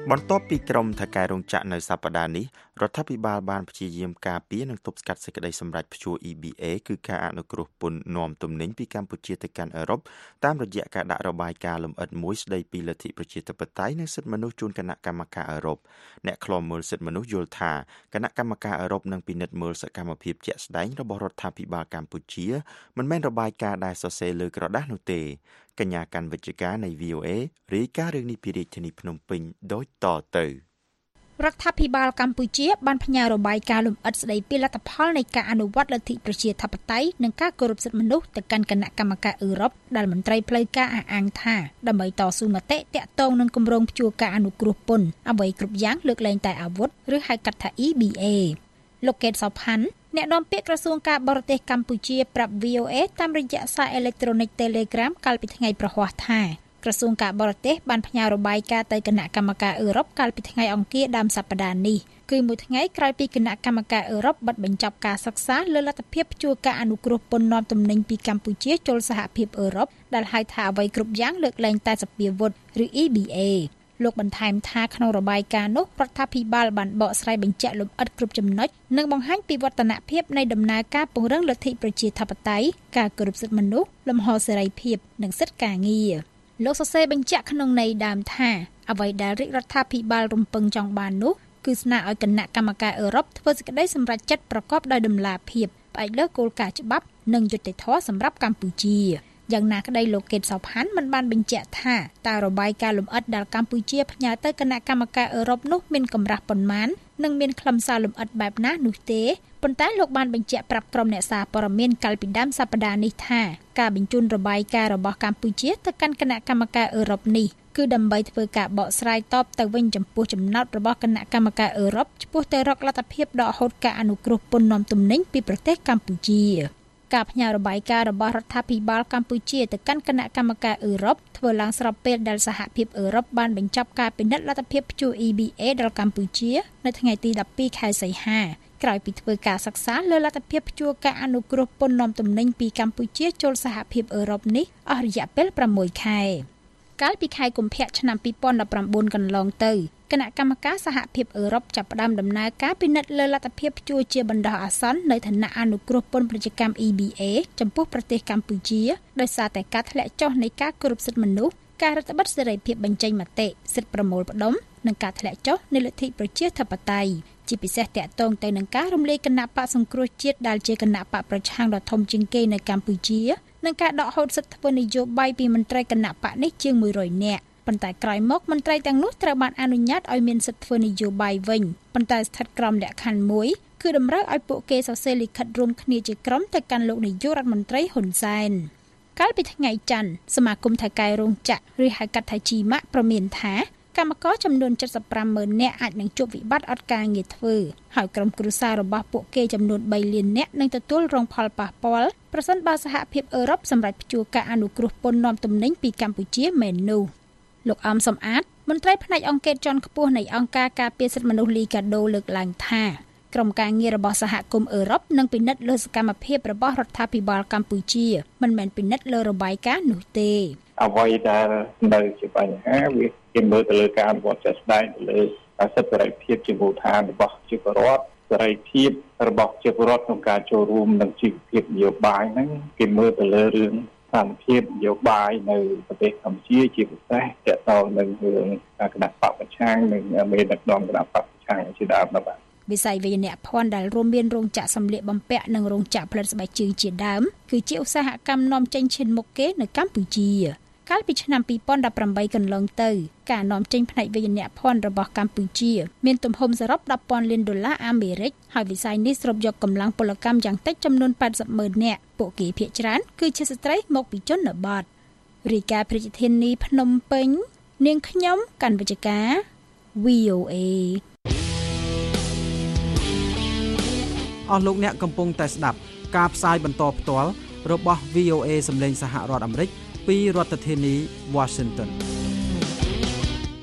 បន្ទាប់ពីក្រុមថៅកែរោងចក្រនៅសប្តាហ៍នេះរដ្ឋាភិបាលបានព្យាយាមការពារនិងទប់ស្កាត់សេចក្តីសម្រេចព្យួរ E B A គឺការអនុគ្រោះពន្ធនាំទំនិញពីកម្ពុជាទៅកាន់អឺរ៉ុបតាមរយៈការដាក់របាយការណ៍លម្អិតមួយស្តីពីលទ្ធិប្រជាធិបតេយ្យនិងសិទ្ធិមនុស្សជូនគណៈកម្មការអឺរ៉ុបអ្នកឃ្លាំមើលសិទ្ធិមនុស្សយល់ថាគណៈកម្មការអឺរ៉ុបនឹងពិនិត្យមើលសកម្មភាពជាក់ស្ដែងរបស់រដ្ឋាភិបាលកម្ពុជាមិនមែនរបាយការណ៍ដែលសរសេរលើក្រដាសនោះទេកញ្ញាកាន់វិជ្ជការនៃ V O A រាយការណ៍រឿងនេះពីរាជធានីភ្នំពេញដូចតទៅរដ្ឋាភិបាលកម្ពុជាបានផ្ញើរបាយការណ៍លម្អិតស្តីពីលទ្ធផលនៃការអនុវត្តលទ្ធិប្រជាធិបតេយ្យនិងការគោរពសិទ្ធិមនុស្សទៅកាន់គណៈកម្មការអឺរ៉ុបដែលមន្ត្រីផ្លូវការអះអាងថាដើម្បីតស៊ូមតិទាក់ទងនឹងគម្រោងព្យួរការអនុគ្រោះពន្ធអ្វីគ្រប់យ៉ាងលើកលែងតែអាវុធឬហៅកាត់ថា E B A លោកកេតសោផាន់អ្នកនាំពាក្យក្រសួងការបរទេសកម្ពុជាប្រាប់ V O A តាមរយៈសារអេឡិចត្រូនិក Telegram កាលពីថ្ងៃប្រហ័សថាក្រសួងការបរទេសបានផ្ញើរបាយការណ៍ទៅគណៈកម្មការអឺរ៉ុបកាលពីថ្ងៃអង្គារដើមសប្តាហ៍នេះគឺមួយថ្ងៃក្រោយពីគណៈកម្មការអឺរ៉ុបបិទបញ្ចប់ការសិក្សាលើលទ្ធភាពព្យួរការអនុគ្រោះពន្ធនាំទំនិញពីកម្ពុជាចូលសហភាពអឺរ៉ុបដែលហៅថាអ្វីគ្រប់យ៉ាងលើកលែងតែសភាវុធឬ E B A លោកបន្ថែមថាក្នុងរបាយការណ៍នោះរដ្ឋាភិបាលបានបកស្រាយបញ្ជាក់លម្អិតគ្រប់ចំណុចនិងបង្ហាញពីវឌ្ឍនភាពនៃដំណើរការពង្រឹងលទ្ធិប្រជាធិបតេយ្យការគោរពសិទ្ធិមនុស្សលំហសេរីភាពនិងសិទ្ធិការងារលោកសរសេរបញ្ជាក់ក្នុងន័យដើមថាអ្វីដែលរាជរដ្ឋាភិបាលរំពឹងចង់បាននោះគឺស្នើឲ្យគណៈកម្មការអឺរ៉ុបធ្វើសេចក្តីសម្រេចចិត្តប្រកបដោយតម្លាភាពផ្អែកលើគោលការណ៍ច្បាប់និងយុត្តិធម៌សម្រាប់កម្ពុជាយ៉ាងណាក្តីលោកកេតសោផាន់មិនបានបញ្ជាក់ថាតើរបាយការណ៍លម្អិតដែលកម្ពុជាផ្ញើទៅគណៈកម្មការអឺរ៉ុបនោះមានកម្រាស់ប៉ុន្មាននិងមានខ្លឹមសារលម្អិតបែបណានោះទេប៉ុន្តែលោកបានបញ្ជាក់ប្រាប់ក្រុមអ្នកសារព័ត៌មានកាលពីដើមសប្តាហ៍នេះថាការបញ្ជូនរបាយការណ៍របស់កម្ពុជាទៅកាន់គណៈកម្មការអឺរ៉ុបនេះគឺដើម្បីធ្វើការបកស្រាយតបទៅវិញចំពោះចំណោទរបស់គណៈកម្មការអឺរ៉ុបចំពោះទៅរកលទ្ធភាពដកហូតការអនុគ្រោះពន្ធនាំទំនិញពីប្រទេសកម្ពុជាការផ្ញើរបាយការណ៍របស់រដ្ឋាភិបាលកម្ពុជាទៅកាន់គណៈកម្មការអឺរ៉ុបធ្វើឡើងស្របពេលដែលសហភាពអឺរ៉ុបបានបញ្ចប់ការពិនិត្យលទ្ធភាពព្យួរ E B A ដល់កម្ពុជានៅថ្ងៃទីដប់ពីរខែសីហាក្រោយពីធ្វើការសិក្សាលើលទ្ធភាពព្យួរការអនុគ្រោះពន្ធនាំទំនិញពីកម្ពុជាចូលសហភាពអឺរ៉ុបនេះអស់រយៈពេលប្រាំមួយខែកាលពីខែកុម្ភៈឆ្នាំពីរពាន់ដប់ប្រាំបួនកន្លងទៅគណៈកម្មការសហភាពអឺរ៉ុបចាប់ផ្ដើមដំណើរការពិនិត្យលើលទ្ធភាពព្យួរជាបណ្ដោះអាសន្ននៅឋានៈអនុគ្រោះពន្ធពាណិជ្ជកម្ម E B A ចំពោះប្រទេសកម្ពុជាដោយសារតែការធ្លាក់ចុះនៃការគោរពសិទ្ធិមនុស្សការរឹតបន្តឹងសេរីភាពបញ្ចេញមតិសិទ្ធិប្រមូលផ្ដុំនិងការធ្លាក់ចុះនៃលទ្ធិប្រជាធិបតេយ្យជាពិសេសតាក់ទងទៅនឹងការរំលាយគណៈបកសង្គ្រោះជាតិដែលជាគណៈបកប្រឆាំងដ៏ធំជាងគេនៅកម្ពុជានិងការដកហូតសិទ្ធិធ្វើនយោបាយពីមន្ត្រីគណៈបកនេះជាងមួយរយនាក់ប៉ុន្តែក្រោយមកមន្ត្រីទាំងនោះត្រូវបានអនុញ្ញាតឲ្យមានសិទ្ធិធ្វើនយោបាយវិញប៉ុន្តែស្ថិតក្រោមលក្ខខណ្ឌមួយគឺតម្រូវឲ្យពួកគេសរសេរលិខិតរួមគ្នាជាក្រុមទៅកាន់លោកនាយករដ្ឋមន្ត្រីហ៊ុនសែនកាលពីថ្ងៃច័ន្ទសមាគមថៅកែរោងចក្រឬហៅកាត់ថាជីម៉ាក់ប្រមានថាកម្មករចំនួនเจ็ดสิบห้าหมื่นនាក់អាចនឹងជួបវិបត្តិអត់ការងារធ្វើហើយក្រុមគ្រួសាររបស់ពួកគេចំនួនបីលាននាក់នឹងទទួលរងផលប៉ះពាល់ប្រសិនបើសហភាពអឺរ៉ុបសម្រេចព្យួរការអនុគ្រោះពន្ធនាំទំនិញពីកម្ពុជាមែននោះលោកអមសំអាតមន្ត្រីផ្នែកអង្គការជាន់ខ្ពស់នៃអង្គការការពារសិទ្ធិមនុស្សលីកាដូលើកឡើងថាក្រុមការងាររបស់សហគមន៍អឺរ៉ុបនឹងពិនិត្យលើសកម្មភាពរបស់រដ្ឋាភិបាលកម្ពុជាមិនមែនពិនិត្យលើរបាយការណ៍នោះទេអ្វីដែលនៅជាបញ្ហាវាគេមើលទៅលើការអនុវត្តជាក់ស្ដែងទៅលើសិទ្ធិសេរីភាពជាមូលដ្ឋានរបស់ប្រជាពលរដ្ឋសេរីភាពរបស់ប្រជាពលរដ្ឋក្នុងការចូលរួមនឹងជីវភាពនយោបាយហ្នឹងគេមើលទៅលើរឿងស្ថានភាពនយោបាយនៅប្រទេសកម្ពុជាជាពិសេសទាក់ទងនឹងរឿងគណៈបកប្រឆាំងនិងមេដឹកនាំគណៈបកប្រឆាំងជាដើមបាទវិស័យវេយ្យាភ័ណ្ឌដែលរួមមានរោងចក្រសម្លៀកបំពាក់និងរោងចក្រផលិតស្បែកជើងជាដើមគឺជាឧស្សាហកម្មនាំចេញឈានមុខគេនៅកម្ពុជាកាលពីឆ្នាំពីរពាន់ដប់ប្រាំបីកន្លងទៅការនាំចេញផ្នែកវេយ្យាភ័ណ្ឌរបស់កម្ពុជាមានទំហំសរុបដប់ពាន់លានដុល្លារអាមេរិកហើយវិស័យនេះស្រូបយកកម្លាំងពលកម្មយ៉ាងតិចចំនួនแปดสิบหมื่นនាក់ពួកគេភាគច្រើនគឺជាស្ត្រីមកពីជនបទរាយការណ៍ប្រជាធានីភ្នំពេញនាងខ្ញុំកាន់វិជ្ជការ V O A អស់លោកអ្នកកំពុងតែស្ដាប់ការផ្សាយបន្តផ្ទាល់របស់ V O A សម្លេងសហរដ្ឋអាមេរិកពីរដ្ឋធានី Washington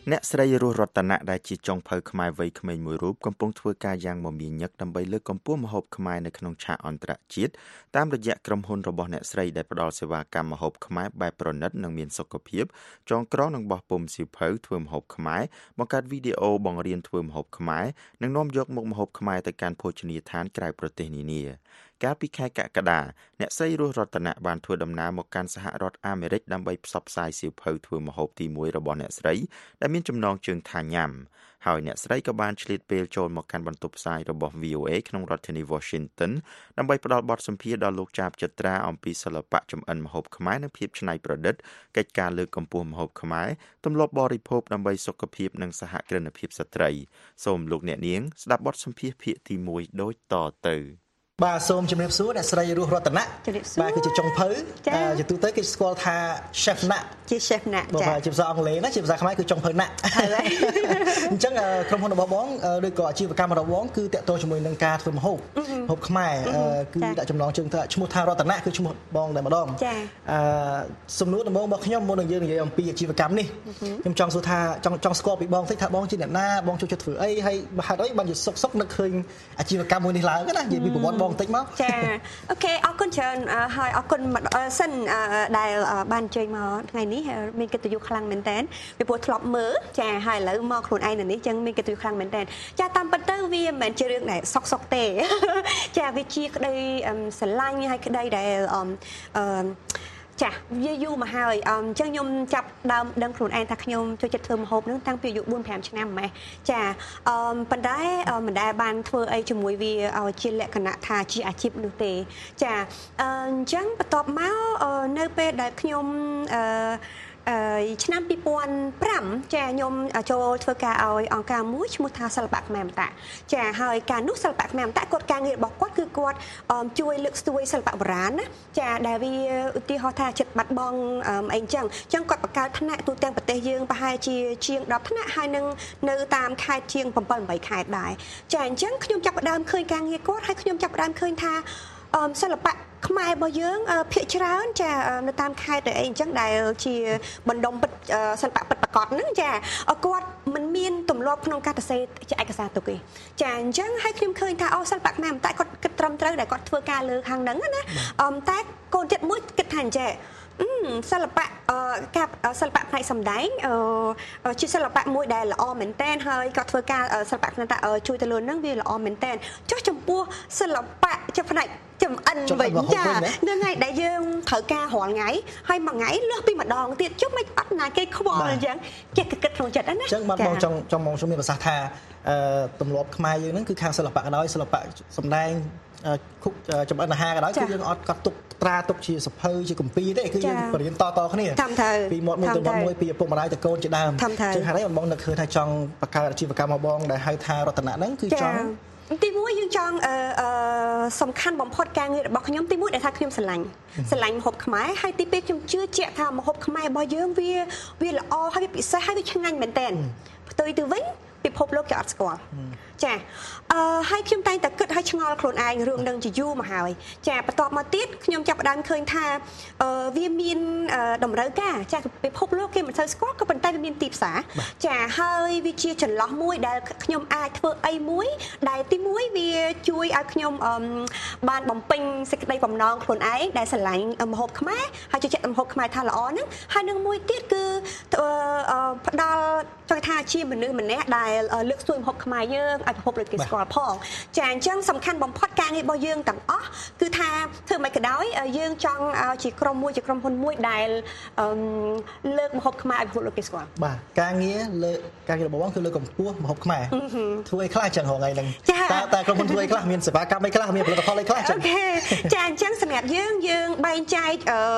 អ្នកស្រីរស់រតនៈដែលជាចុងភៅខ្មែរវ័យក្មេងមួយរូបកំពុងធ្វើការយ៉ាងមមាញឹកដើម្បីលើកកម្ពស់ម្ហូបខ្មែរនៅក្នុងឆាកអន្តរជាតិតាមរយៈក្រុមហ៊ុនរបស់អ្នកស្រីដែលផ្ដល់សេវាកម្មម្ហូបខ្មែរបែបប្រណិតនិងមានសុខភាពចងក្រងនឹងបោះពុម្ពសៀវភៅធ្វើម្ហូបខ្មែរបង្កើតវីដេអូបង្រៀនធ្វើម្ហូបខ្មែរនិងនាំយកមុខម្ហូបខ្មែរទៅកាន់ភោជនីយដ្ឋានក្រៅប្រទេសនានាកាលពីខែកក្កដាអ្នកស្រីរស់រតនៈបានធ្វើដំណើរមកកាន់សហរដ្ឋអាមេរិកដើម្បីផ្សព្វផ្សាយសៀវភៅធ្វើម្ហូបទីមួយរបស់អ្នកស្រីដែលមានចំណងជើងថាញ៉ាំហើយអ្នកស្រីក៏បានឆ្លៀតពេលចូលមកកាន់បន្ទប់ផ្សាយរបស់ វី អូ เอ ក្នុងរដ្ឋធានី Washington ដើម្បីផ្ដល់បទសម្ភាសន៍ដល់លោកចាបចត្រាអំពីសិល្បៈចម្អិនម្ហូបខ្មែរនិងភាពច្នៃប្រឌិតកិច្ចការលើកកម្ពស់ម្ហូបខ្មែរទម្លាប់បរិភោគដើម្បីសុខភាពនិងសហគ្រិនភាពស្ត្រីសូមលោកអ្នកនាងស្ដាប់បទសម្ភាសន៍ភាគទីមួយដូចតទៅបាទសូមជម្រាបសួរអ្នកស្រីរស់រតនៈបាទគឺជាចុងភៅជាទូទៅគេស្គាល់ថា chef ណាក់ជា chef ណាក់ចា៎បាទជាភាសាអង់គ្លេសណាជាភាសាខ្មែរគឺចុងភៅណាក់ហើយអញ្ចឹងក្រុមហ៊ុនរបស់បងឬក៏អាជីវកម្មរបស់បងគឺតាក់ទងជាមួយនឹងការធ្វើម្ហូបម្ហូបខ្មែរគឺដាក់ចំណងជើងថាឈ្មោះថារតនៈគឺឈ្មោះបងតែម្ដងចា៎អឺសំណួរដំបូងរបស់ខ្ញុំមុននឹងយើងនិយាយអំពីអាជីវកម្មនេះខ្ញុំចង់សួរថាចង់ចង់ស្គាល់ពីបងតិចថាបងជាអ្នកណាបងចូលចិត្តធ្វើអីហើយហេតុអីបានជាសុកសុកនឹកឃើញអាជីវកម្មមួយនេះឡើងណានិយាយពីប្រវត្តិបងតិចមកចាអូខេអរគុណច្រើនហើយអរគុណសិនដែលបានជួយមកថ្ងៃនេះមានកិត្តិយសខ្លាំងមែនតើពីព្រោះធ្លាប់មើលចាហើយឥឡូវមកខ្លួនឯងនៅនេះចឹងមានកិត្តិយសខ្លាំងមែនតើចាតាមពិតទៅវាមិនមែនជារឿងដែលសុកសុកទេចាវាជាក្តីស្រឡាញ់ហើយក្តីដែលអឺចាវាយូរមកហើយអញ្ចឹងខ្ញុំចាប់ដើមដឹងខ្លួនឯងថាខ្ញុំចូលចិត្តធ្វើម្ហូបហ្នឹងតាំងពីអាយុបួនប្រាំឆ្នាំម៉េះចាអឺប៉ុន្តែមិនដែលបានធ្វើអីជាមួយវាឲ្យជាលក្ខណៈថាជាអាជីពនោះទេចាអញ្ចឹងបន្ទាប់មកនៅពេលដែលខ្ញុំអឺអឺឆ្នាំពីរពាន់ប្រាំចាខ្ញុំចូលធ្វើការឲ្យអង្គការមួយឈ្មោះថាសិល្បៈខ្មែរអមតៈចាហើយការនោះសិល្បៈខ្មែរអមតៈគាត់ការងាររបស់គាត់គឺគាត់ជួយលើកស្ទួយសិល្បៈបុរាណណាចាដែលវាឧទាហរណ៍ថាចិត្តបាត់បង់អីអញ្ចឹងអញ្ចឹងគាត់បង្កើតថ្នាក់ទូទាំងប្រទេសយើងប្រហែលជាជាងដប់ថ្នាក់ហើយនឹងនៅតាមខេត្តជាងbảy 8ខេត្តដែរចាអញ្ចឹងខ្ញុំចាប់ផ្ដើមឃើញការងារគាត់ហើយខ្ញុំចាប់ផ្ដើមឃើញថាសិល្បៈខ្មែររបស់យើងភាគច្រើនចានៅតាមខេត្តអីអញ្ចឹងដែលជាបណ្ដុំសិល្បៈពិតប្រាកដហ្នឹងចាគាត់មិនមានទម្លាប់ក្នុងការសរសេរជាឯកសារទុកទេចាអញ្ចឹងហើយខ្ញុំឃើញថាអូសិល្បៈខ្មែរតែគាត់គិតត្រឹមត្រូវដែលគាត់ធ្វើការលើខាងហ្នឹងណាតែកូនចិត្តមួយគិតថាអញ្ចឹងសិល្បៈការសិល្បៈផ្នែកសម្ដែងជាសិល្បៈមួយដែលល្អមែនតែនហើយក៏ធ្វើការសិល្បៈផ្នែកជួយទៅលើនឹងវាល្អមែនតែនចុះចំពោះសិល្បៈជាផ្នែកចំអិនវិញចានៅថ្ងៃដែលយើងត្រូវការរាល់ថ្ងៃហើយមួយថ្ងៃលើសពីម្ដងទៀតជុំមិនអត់ណាគេខ្វល់អញ្ចឹងចេះគិតក្នុងចិត្តណាអញ្ចឹងបាទបងចង់ចង់មកជំរាបប្រសាសន៍ថាទម្លាប់ខ្មែរយើងហ្នឹងគឺខាងសិល្បៈក៏ដោយសិល្បៈសម្ដែងគុកចំអិនអាហារក៏ដោយគឺយើងអត់កត់ទុកត្រាទុកជាសភៅជាគម្ពីរទេគឺយើងបរៀនតតគ្នាពីមាត់មួយទៅមាត់មួយពីឪពុកម្ដាយទៅកូនជាដើមចឹងហើយបងនឹកឃើញថាចង់បង្កើតអាជីវកម្មរបស់បងដែលហៅថារតនៈហ្នឹងគឺចង់ទីមួយយើងចង់អឺសំខាន់បំផុតការងាររបស់ខ្ញុំទីមួយដែលថាខ្ញុំស្រឡាញ់ស្រឡាញ់ម្ហូបខ្មែរហើយទីពីរខ្ញុំជឿជាក់ថាម្ហូបខ្មែររបស់យើងវាវាល្អហើយវាពិសេសហើយវាឆ្ងាញ់មែនទែនផ្ទុយទៅវិញពិភពលោកគេអត់ស្គាល់ចាអឺហើយខ្ញុំតែងតែគិតឲ្យឆ្ងល់ខ្លួនឯងរឿងនឹងជាយូរមកហើយចាបន្ទាប់មកទៀតខ្ញុំចាប់ផ្ដើមឃើញថាអឺវាមានតម្រូវការចាពិភពលោកគេមិនសូវស្គាល់ក៏ប៉ុន្តែវាមានទីផ្សារចាហើយវាជាចន្លោះមួយដែលខ្ញុំអាចធ្វើអីមួយដែលទីមួយវាជួយឲ្យខ្ញុំបានបំពេញសេចក្តីបំណងខ្លួនឯងដែលស្រឡាញ់ម្ហូបខ្មែរហើយជឿជាក់ម្ហូបខ្មែរថាល្អហ្នឹងហើយនឹងមួយទៀតគឺផ្ដល់ចង់ថាជាមនុស្សម្នាក់ដែលលើកស្ទួយម្ហូបខ្មែរយើងឲ្យពិភពលោកគេស្គាល់ផងចាអញ្ចឹងសំខាន់បំផុតការងាររបស់យើងទាំងអស់គឺថាធ្វើមិនក៏ដោយយើងចង់ជាក្រុមមួយជាក្រុមហ៊ុនមួយដែលលើកម្ហូបខ្មែរឲ្យពិភពលោកគេស្គាល់បាទការងារលើការងាររបស់បងគឺលើកកម្ពស់ម្ហូបខ្មែរធ្វើឲ្យខ្លះចឹងរហងៃហ្នឹងតើតើក្រុមហ៊ុនធ្វើឲ្យខ្លះមានសេវាកម្មអីខ្លះមានផលិតផលអីខ្លះចឹងអូខេចាអញ្ចឹងសម្រាប់យើងយើងបែងចែក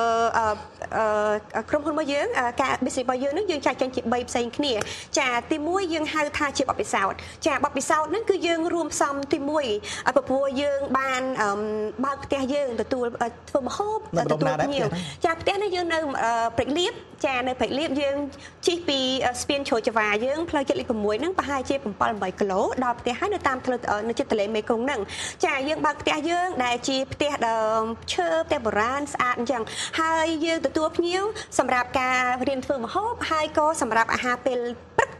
ក្រុមហ៊ុនរបស់យើងការ business របស់យើងនឹងយើងចែកចេញជាបីផ្សេងគ្នាចាទីមួយយើងហៅថាជាបទពិសោធន៍ចាបទពិសោធន៍ហ្នឹងគឺយើងរួមផ្សំទីមួយឲ្យព្រោះយើងបានបើកផ្ទះយើងទទួលធ្វើម្ហូបទទួលភ្ញៀវចាផ្ទះនេះយើងនៅព្រែកលៀបចានៅព្រែកលៀបយើងជិះពីស្ពានជ្រោយចវាយើងផ្លូវចិត្តលេខ6ហ្នឹងប្រហែលជាbảy 8គីឡូដល់ផ្ទះហើយនៅតាមផ្លូវនៅជិតទន្លេមេគង្គហ្នឹងចាយើងបើកផ្ទះយើងដែលជាផ្ទះឈើផ្ទះបុរាណស្អាតអញ្ចឹងហើយយើងទទួលភ្ញៀវសម្រាប់ការរៀនធ្វើម្ហូបហើយក៏សម្រាប់អាហារពេលព្រឹកអ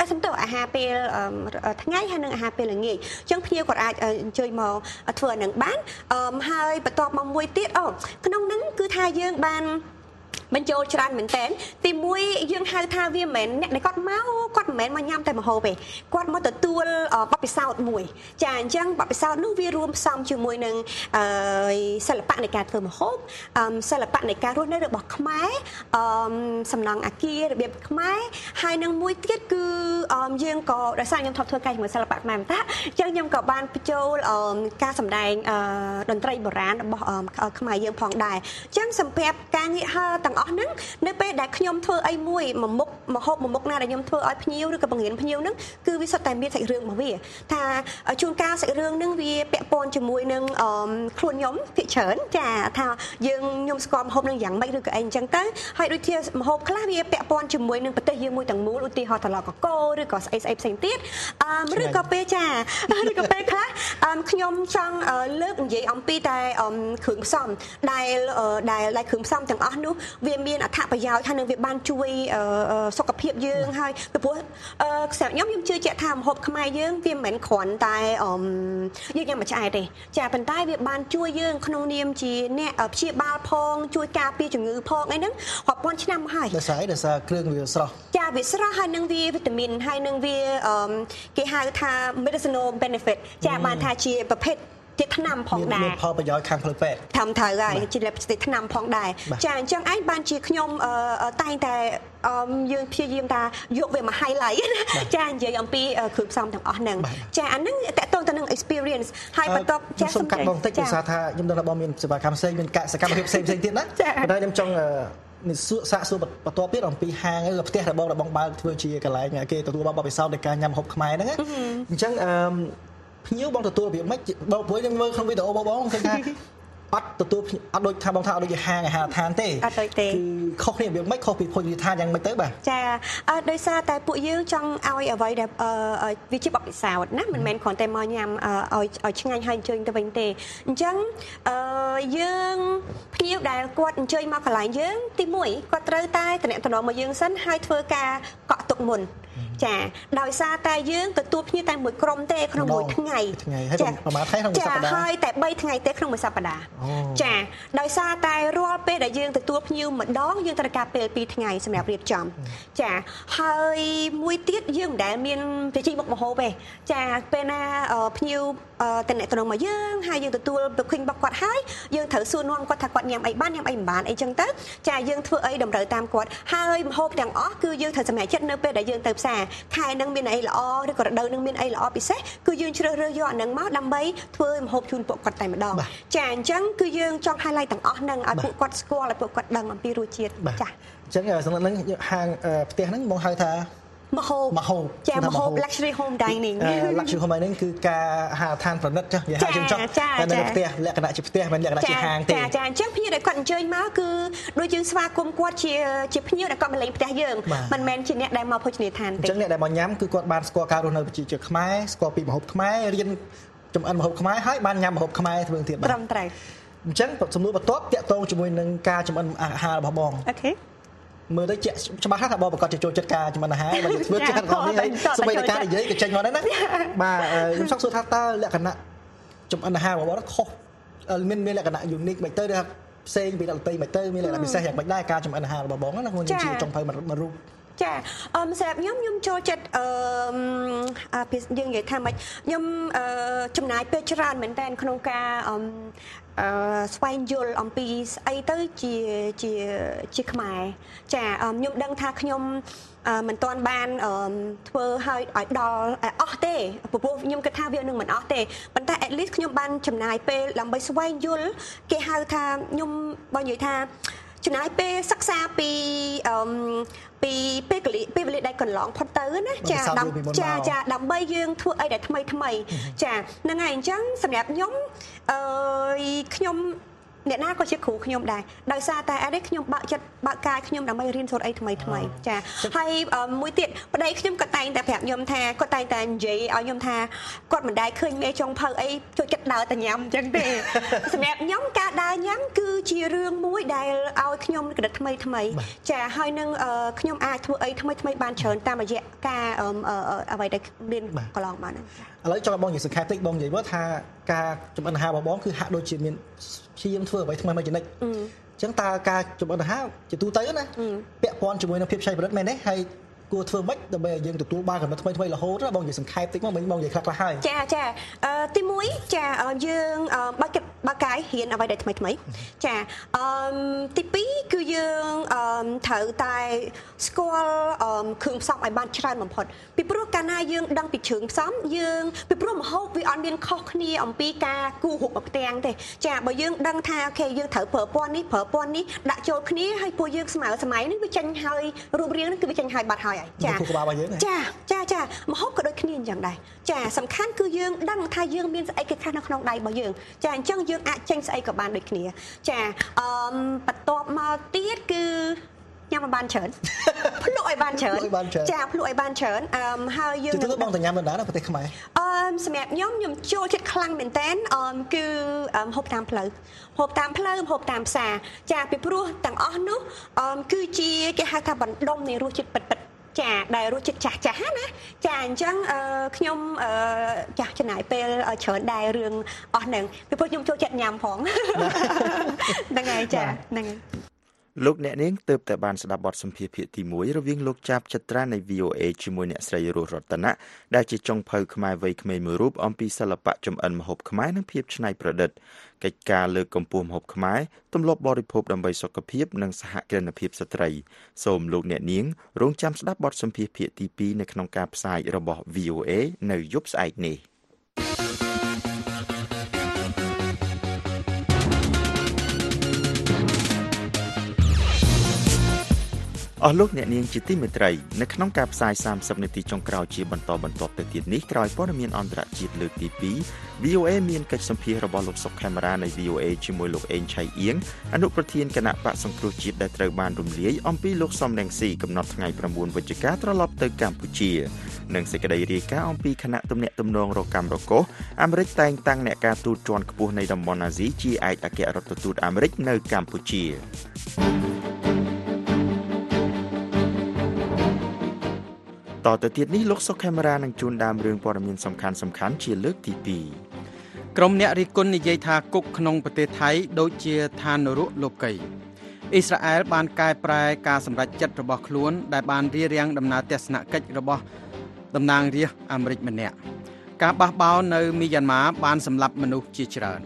តែសំទោសអាហារពេលថ្ងៃហើយនិងអាហារពេលល្ងាចអញ្ចឹងភ្ញៀវគាត់អាចអញ្ជើញមកធ្វើអានឹងបានហើយបន្ទាប់មកមួយទៀតអូក្នុងហ្នឹងគឺថាយើងបានបញ្ចូលច្រើនមែនតើទីមួយយើងហៅថាវាមិនមែនអ្នកដែលគាត់មកគាត់មិនមែនមកញ៉ាំតែម្ហូបទេគាត់មកទទួលបទពិសោធន៍មួយចាអញ្ចឹងបទពិសោធន៍នោះវារួមផ្សំជាមួយនឹងសិល្បៈនៃការធ្វើម្ហូបសិល្បៈនៃការរស់នៅរបស់ខ្មែរសំណង់អាគាររបៀបខ្មែរហើយនឹងមួយទៀតគឺយើងក៏ដោយសារខ្ញុំធ្លាប់ធ្វើការជាមួយសិល្បៈខ្មែរតាអញ្ចឹងខ្ញុំក៏បានបញ្ចូលការសម្ដែងតន្ត្រីបុរាណរបស់ខ្មែរយើងផងដែរអញ្ចឹងសម្រាប់ការងារហើទាំងអស់ហ្នឹងនៅពេលដែលខ្ញុំធ្វើអីមួយមួយមុខមហូបមួយមុខណាដែលខ្ញុំធ្វើឲ្យភ្ញៀវឬក៏បង្រៀនភ្ញៀវហ្នឹងគឺវាសុទ្ធតែមានសាច់រឿងរបស់វាថាជួនកាលសាច់រឿងហ្នឹងវាពាក់ព័ន្ធជាមួយនឹងខ្លួនខ្ញុំភាគច្រើនចាថាយើងខ្ញុំស្គាល់មហូបហ្នឹងយ៉ាងម៉េចឬក៏អីអញ្ចឹងទៅហើយដូចជាមហូបខ្លះវាពាក់ព័ន្ធជាមួយនឹងប្រទេសយើងមួយទាំងមូលឧទាហរណ៍ត្រឡកកកឬក៏ស្អីស្អីផ្សេងទៀតឬក៏ពេលចាឬក៏ពេលខ្លះខ្ញុំចង់លើកនិយាយអំពីតែគ្រឿងផ្សំដែលដែលដែលគ្រឿងផ្សំទាំងអស់នោះវាមានអត្ថប្រយោជន៍ហើយនឹងវាបានជួយសុខភាពយើងហើយពីព្រោះសម្រាប់ខ្ញុំខ្ញុំជឿជាក់ថាម្ហូបខ្មែរយើងវាមិនមែនគ្រាន់តែយើងញ៉ាំមួយឆ្អែតទេចាប៉ុន្តែវាបានជួយយើងក្នុងនាមជាអ្នកព្យាបាលផងជួយការពារជំងឺផងអីហ្នឹងរាប់ពាន់ឆ្នាំមកហើយដោយសារដោយសារគ្រឿងវាស្រស់ចាវាស្រស់ហើយនឹងវាវីតាមីនហើយនឹងវាគេហៅថា medicinal benefit ចាបានថាជាប្រភេទជាថ្នាំផងដែរមានផលប្រយោជន៍ខាងផ្លូវពេទ្យតាមត្រូវហើយជាថ្នាំផងដែរចាអញ្ចឹងឯងបានជាខ្ញុំតែងតែយើងព្យាយាមថាយកវាមក highlight ចានិយាយអំពីគ្រឿងផ្សំទាំងអស់ហ្នឹងចាអាហ្នឹងតកតងទៅនឹង experience ហើយបន្ទាប់ចាសូមកាត់បងតិចដោយសារថាខ្ញុំដឹងថាបងមានសេវាកម្មផ្សេងមានកសកម្មភាពផ្សេងផ្សេងទៀតណាប៉ុន្តែខ្ញុំចង់នេះសាកសួរបន្ទាប់ទៀតអំពីហាងឬផ្ទះរបស់បងបើកធ្វើជាកន្លែងគេទទួលបទពិសោធន៍នៃការញ៉ាំម្ហូបខ្មែរហ្នឹងអញ្ចឹងអឺភ្ញៀវបងទទួលរបៀបម៉េចបងព្រោះខ្ញុំមើលក្នុងវីដេអូបងបងឃើញថាអត់ទទួលអត់ដូចថាបងថាអត់ដូចជាហាងអាហារដ្ឋានទេអត់ដូចទេគឺខុសគ្នារបៀបម៉េចខុសពីភោជនីយដ្ឋានយ៉ាងម៉េចទៅបាទចាដោយសារតែពួកយើងចង់ឲ្យអ្វីដែលវាជាបទពិសោធន៍ណាមិនមែនគ្រាន់តែមកញ៉ាំឲ្យឲ្យឆ្ងាញ់ហើយអញ្ជើញទៅវិញទេអញ្ចឹងយើងភ្ញៀវដែលគាត់អញ្ជើញមកកន្លែងយើងទីមួយគាត់ត្រូវតែតំណតំណមកយើងសិនហើយធ្វើការកក់ទុកមុនចាដោយសារតែយើងទទួលភ្ញៀវតែមួយក្រុមទេក្នុងមួយថ្ងៃចាប្រហែលថ្ងៃក្នុងមួយសប្តាហ៍ចាហើយតែបីថ្ងៃទេក្នុងមួយសប្តាហ៍ចាដោយសារតែរាល់ពេលដែលយើងទទួលភ្ញៀវម្ដងយើងត្រូវការពេលពីរថ្ងៃសម្រាប់រៀបចំចាហើយមួយទៀតយើងមិនដែលមានទៅជីមុខម្ហូបទេចាពេលណាភ្ញៀវតំណតំណមកយើងហើយយើងទទួលបឃើញរបស់គាត់ហើយយើងត្រូវសួរនាំគាត់ថាគាត់ញ៉ាំអីបានញ៉ាំអីមិនបានអីចឹងទៅចាយើងធ្វើអីតម្រូវតាមគាត់ហើយម្ហូបទាំងអស់គឺយើងត្រូវសម្រេចចិត្តនៅពេលដែលយើងទៅផ្សារខែនឹងមានអីល្អឬក៏រដូវនឹងមានអីល្អពិសេសគឺយើងជ្រើសរើសយកអានឹងមកដើម្បីធ្វើម្ហូបជូនពួកគាត់តែម្ដងចាអញ្ចឹងគឺយើងចង់ highlight ទាំងអស់ហ្នឹងឲ្យពួកគាត់ស្គាល់ឲ្យពួកគាត់ដឹងអំពីរសជាតិចាអញ្ចឹងសម្រាប់ហ្នឹងហាងផ្ទះហ្នឹងមកហៅថាម្ហូបម្ហូបចាម្ហូប luxury home dining luxury home dining គឺការអាហារដ្ឋានប្រណិតចានិយាយហៅយើងចង់តែនៅផ្ទះលក្ខណៈជាផ្ទះមិនលក្ខណៈជាហាងទេចាចាអញ្ចឹងភ្ញៀវដែលគាត់អញ្ជើញមកគឺដូចយើងស្វាគមន៍គាត់ជាជាភ្ញៀវដែលគាត់មកលេងផ្ទះយើងមិនមែនជាអ្នកដែលមកភោជនីយដ្ឋានទេអញ្ចឹងអ្នកដែលមកញ៉ាំគឺគាត់បានស្គាល់ការរស់នៅប្រជាជាតិខ្មែរស្គាល់ពីម្ហូបខ្មែររៀនចម្អិនម្ហូបខ្មែរហើយបានញ៉ាំម្ហូបខ្មែរធ្វើទៀតបាទត្រឹមត្រូវអញ្ចឹងសំណួរបន្ទាប់តាក់ទងជាមួយនឹងការចម្អិនអាហាររបស់បងអូខេមើលទៅជាច្បាស់ថាបងប្រកាសជាចូលចិត្តការចម្អិនអាហារបើធ្វើចិត្តរបស់នេះហើយសម្បីតែការនិយាយក៏ចេញមកដែរណាបាទខ្ញុំចង់សួរថាតើលក្ខណៈចម្អិនអាហាររបស់បងខុសមានមានលក្ខណៈ unique មិនទៅថាផ្សេងពីអ្នកដទៃមិនទៅមានលក្ខណៈពិសេសយ៉ាងម៉េចដែរការចម្អិនអាហាររបស់បងណាខ្ញុំជាចុងភៅមួយរូបចាអឺសម្រាប់ខ្ញុំខ្ញុំចូលចិត្តអឺយើងនិយាយថាម៉េចខ្ញុំអឺចំណាយពេលច្រើនមែនតើក្នុងការអឺអឺស្វែងយល់អំពីស្អីទៅជាជាជាខ្មែរចាខ្ញុំដឹងថាខ្ញុំមិនទាន់បានធ្វើឲ្យឲ្យដល់អស់ទេព្រោះខ្ញុំគិតថាវានឹងមិនអស់ទេប៉ុន្តែ at least ខ្ញុំបានចំណាយពេលដើម្បីស្វែងយល់គេហៅថាខ្ញុំបើនិយាយថាចំណាយពេលសិក្សាពីអឺពីពេលកលិពេលវេលាដែលកន្លងផុតទៅណាចាចាចាដើម្បីយើងធ្វើអីដែលថ្មីថ្មីចាហ្នឹងហើយអញ្ចឹងសម្រាប់ខ្ញុំអឺខ្ញុំអ្នកណាក៏ជាគ្រូខ្ញុំដែរដោយសារតែអីខ្ញុំបើកចិត្តបើកកាយខ្ញុំដើម្បីរៀនសូត្រអីថ្មីថ្មីចាហើយមួយទៀតប្តីខ្ញុំក៏តែងតែប្រាប់ខ្ញុំថាគាត់តែងតែនិយាយឲ្យខ្ញុំថាគាត់មិនដែលឃើញមេចុងភៅអីចូលចិត្តដើរតែញ៉ាំអញ្ចឹងទេសម្រាប់ខ្ញុំការដើរញ៉ាំគឺជារឿងមួយដែលឲ្យខ្ញុំគំនិតថ្មីថ្មីចាហើយនឹងខ្ញុំអាចធ្វើអីថ្មីថ្មីបានច្រើនតាមរយៈការអ្វីដែលមានកន្លងមកហ្នឹងឥឡូវចង់បងនិយាយសង្ខេបតិចបងនិយាយមកថាការចម្អិនអាហាររបស់បងគឺហាក់ដូចជាមានព្យាយាមធ្វើអ្វីថ្មីៗជានិច្ចអញ្ចឹងតើការចម្អិនអាហារជាទូទៅណាពាក់ព័ន្ធជាមួយនឹងភាពច្នៃប្រឌិតមែនទេហើយគួរធ្វើម៉េចដើម្បីឲ្យយើងទទួលបានចំណុចថ្មីថ្មីរហូតបងនិយាយសង្ខេបតិចមកមិញបងនិយាយខ្លះខ្លះហើយចាចាអឺទីមួយចាយើងបើកបើកកាយរៀនអ្វីដែលថ្មីថ្មីចាអឺទីពីរគឺយើងអឺត្រូវតែស្គាល់អឺគ្រឿងផ្សំឲ្យបានច្រើនបំផុតពីព្រោះកាលណាយើងដឹងពីគ្រឿងផ្សំយើងពីព្រោះម្ហូបវាអត់មានខុសគ្នាអំពីការគូររូបមកផ្ទាំងទេចាបើយើងដឹងថាអូខេយើងត្រូវប្រើពណ៌នេះប្រើពណ៌នេះដាក់ចូលគ្នាហើយពួកយើងស្មើសម័យនេះវាចេញហើយរូបរាងនេះគឺវាចេញហើយបាត់ហើយចាចាចាចាម្ហូបក៏ដូចគ្នាអញ្ចឹងដែរចាសំខាន់គឺយើងដឹងថាយើងមានស្អីគេខ្លះនៅក្នុងដៃរបស់យើងចាអញ្ចឹងយើងអាចចេញស្អីក៏បានដូចគ្នាចាអឺបន្ទាប់មកទៀតគឺញ៉ាំឲ្យបានច្រើនភ្លក់ឲ្យបានច្រើនចាភ្លក់ឲ្យបានច្រើនអឺហើយយើងទៅបងទៅញ៉ាំនៅដែរប្រទេសខ្មែរអឺសម្រាប់ខ្ញុំខ្ញុំចូលចិត្តខ្លាំងមែនតើអឺគឺហូបតាមផ្លូវហូបតាមផ្លូវហូបតាមផ្សារចាពីព្រោះទាំងអស់នោះអឺគឺជាគេហៅថាបណ្ដុំនៃរសជាតិពិតពិតចាដែលរសជាតិចាស់ចាស់ណាចាអញ្ចឹងខ្ញុំចាស់ចំណាយពេលច្រើនដែររឿងអស់ហ្នឹងពីព្រោះខ្ញុំចូលចិត្តញ៉ាំផងហ្នឹងហើយចាហ្នឹងហើយលោកអ្នកនាងទើបតែបានស្ដាប់បទសម្ភាសន៍ភាគទីមួយរវាងលោកចាប់ចត្រានៃ V O A ជាមួយអ្នកស្រីរស់រតនៈដែលជាចុងភៅខ្មែរវ័យក្មេងមួយរូបអំពីសិល្បៈចម្អិនម្ហូបខ្មែរនិងភាពច្នៃប្រឌិតកិច្ចការលើកកម្ពស់ម្ហូបខ្មែរទម្លាប់បរិភោគដើម្បីសុខភាពនិងសហគ្រិនភាពស្ត្រីសូមលោកអ្នកនាងរងចាំស្ដាប់បទសម្ភាសន៍ភាគទីពីរនៅក្នុងការផ្សាយរបស់ V O A នៅយប់ស្អែកនេះអស់លោកអ្នកនាងជាទីមេត្រីនៅក្នុងការផ្សាយសាមសិបនាទីចុងក្រោយជាបន្តបន្ទាប់ទៅទៀតនេះក្រោយព័ត៌មានអន្តរជាតិលើកទីពីរ V O A មានកិច្ចសម្ភាសរបស់លោកសុកខេមរានៃ V O A ជាមួយលោកអេងឆៃអៀងអនុប្រធានគណៈបកសង្គ្រោះជាតិដែលត្រូវបានរំលាយអំពីលោកសំរងស៊ីកំណត់ថ្ងៃប្រាំបួនវិច្ឆិកាត្រឡប់ទៅកម្ពុជានិងសេចក្តីរាយការណ៍អំពីគណៈទំនាក់ទំនងរកម្មរកុសអាមេរិកតែងតាំងអ្នកការទូតជាន់ខ្ពស់នៃតំបន់អាស៊ីជាឯកអគ្គរដ្ឋទូតអាមេរិកនៅកម្ពុជាតទៅទៀតនេះលោកសុកខេមរានឹងជួនដើមរឿងព័ត៌មានសំខាន់សំខាន់ជាលើកទីពីរក្រុមអ្នករិះគន់និយាយថាគុកក្នុងប្រទេសថៃដូចជាឋាននរកលោកីអ៊ីស្រាអែលបានកែប្រែការសម្រេចចិត្តរបស់ខ្លួនដែលបានរារាំងដំណើរទស្សនកិច្ចរបស់តំណាងរាស្ត្រអាមេរិកម្នាក់ការបះបោរនៅមីយ៉ាន់ម៉ាបានសម្លាប់មនុស្សជាច្រើន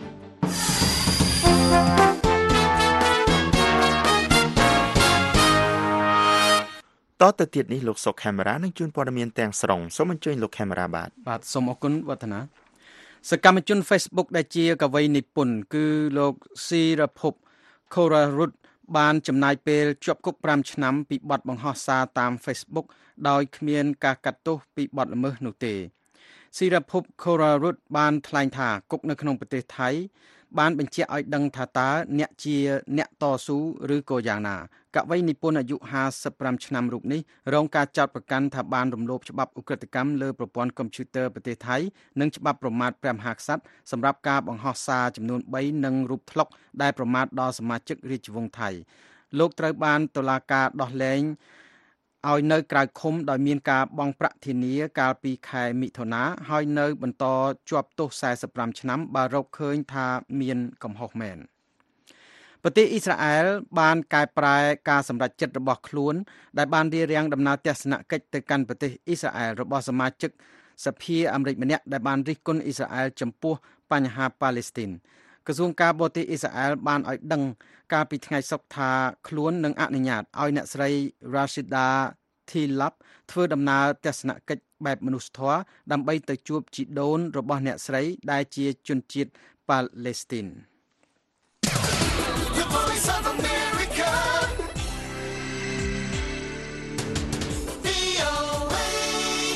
តទៅទៀតនេះលោកសុកខេមរានឹងជួនព័ត៌មានទាំងស្រុងសូមអញ្ជើញលោកខេមរាបាទបាទសូមអរគុណវឌ្ឍនាសកម្មជន Facebook ដែលជាកវីនិពន្ធគឺលោកស៊ីរភពខូរ៉ារុតបានចំណាយពេលជាប់គុកប្រាំឆ្នាំពីបទបង្ហោះសារតាម Facebook ដោយគ្មានការកាត់ទោសពីបទល្មើសនោះទេស៊ីរភពខូរ៉ារុតបានថ្លែងថាគុកនៅក្នុងប្រទេសថៃបានបញ្ជាក់ឲ្យដឹងថាតើអ្នកជាអ្នកតស៊ូឬក៏យ៉ាងណាកវីនិពន្ធអាយុห้าสิบห้าឆ្នាំរូបនេះរងការចោទប្រកាន់ថាបានរំលោភច្បាប់ឧក្រិដ្ឋកម្មលើប្រព័ន្ធកុំព្យូទ័រប្រទេសថៃនិងច្បាប់ប្រមាថព្រះមហាក្សត្រសម្រាប់ការបង្ហោះសារចំនួនបីនិងរូបថ្លុកដែលប្រមាថដល់សមាជិករាជវង្សថៃលោកត្រូវបានតុលាការដោះលែងឲ្យនៅក្រៅឃុំដោយមានការបង់ប្រាក់ធានាកាលពីខែមិថុនាហើយនៅបន្តជាប់ទោសสี่สิบห้าឆ្នាំបើរកឃើញថាមានកំហុសមែនប្រទេសអ៊ីស្រាអែលបានកែប្រែការសម្រេចចិត្តរបស់ខ្លួនដែលបានរារាំងដំណើរទស្សនកិច្ចទៅកាន់ប្រទេសអ៊ីស្រាអែលរបស់សមាជិកសភាអាមេរិកម្នាក់ដែលបានរិះគន់អ៊ីស្រាអែលចំពោះបញ្ហាប៉ាឡេស្ទីនក្រសួងការបរទេសអ៊ីស្រាអែលបានឲ្យដឹងកាលពីថ្ងៃសុក្រថាខ្លួននឹងអនុញ្ញាតឲ្យអ្នកស្រី Rashida Tlaib ធ្វើដំណើរទស្សនកិច្ចបែបមនុស្សធម៌ដើម្បីទៅជួបជីដូនរបស់អ្នកស្រីដែលជាជនជាតិប៉ាឡេស្ទីន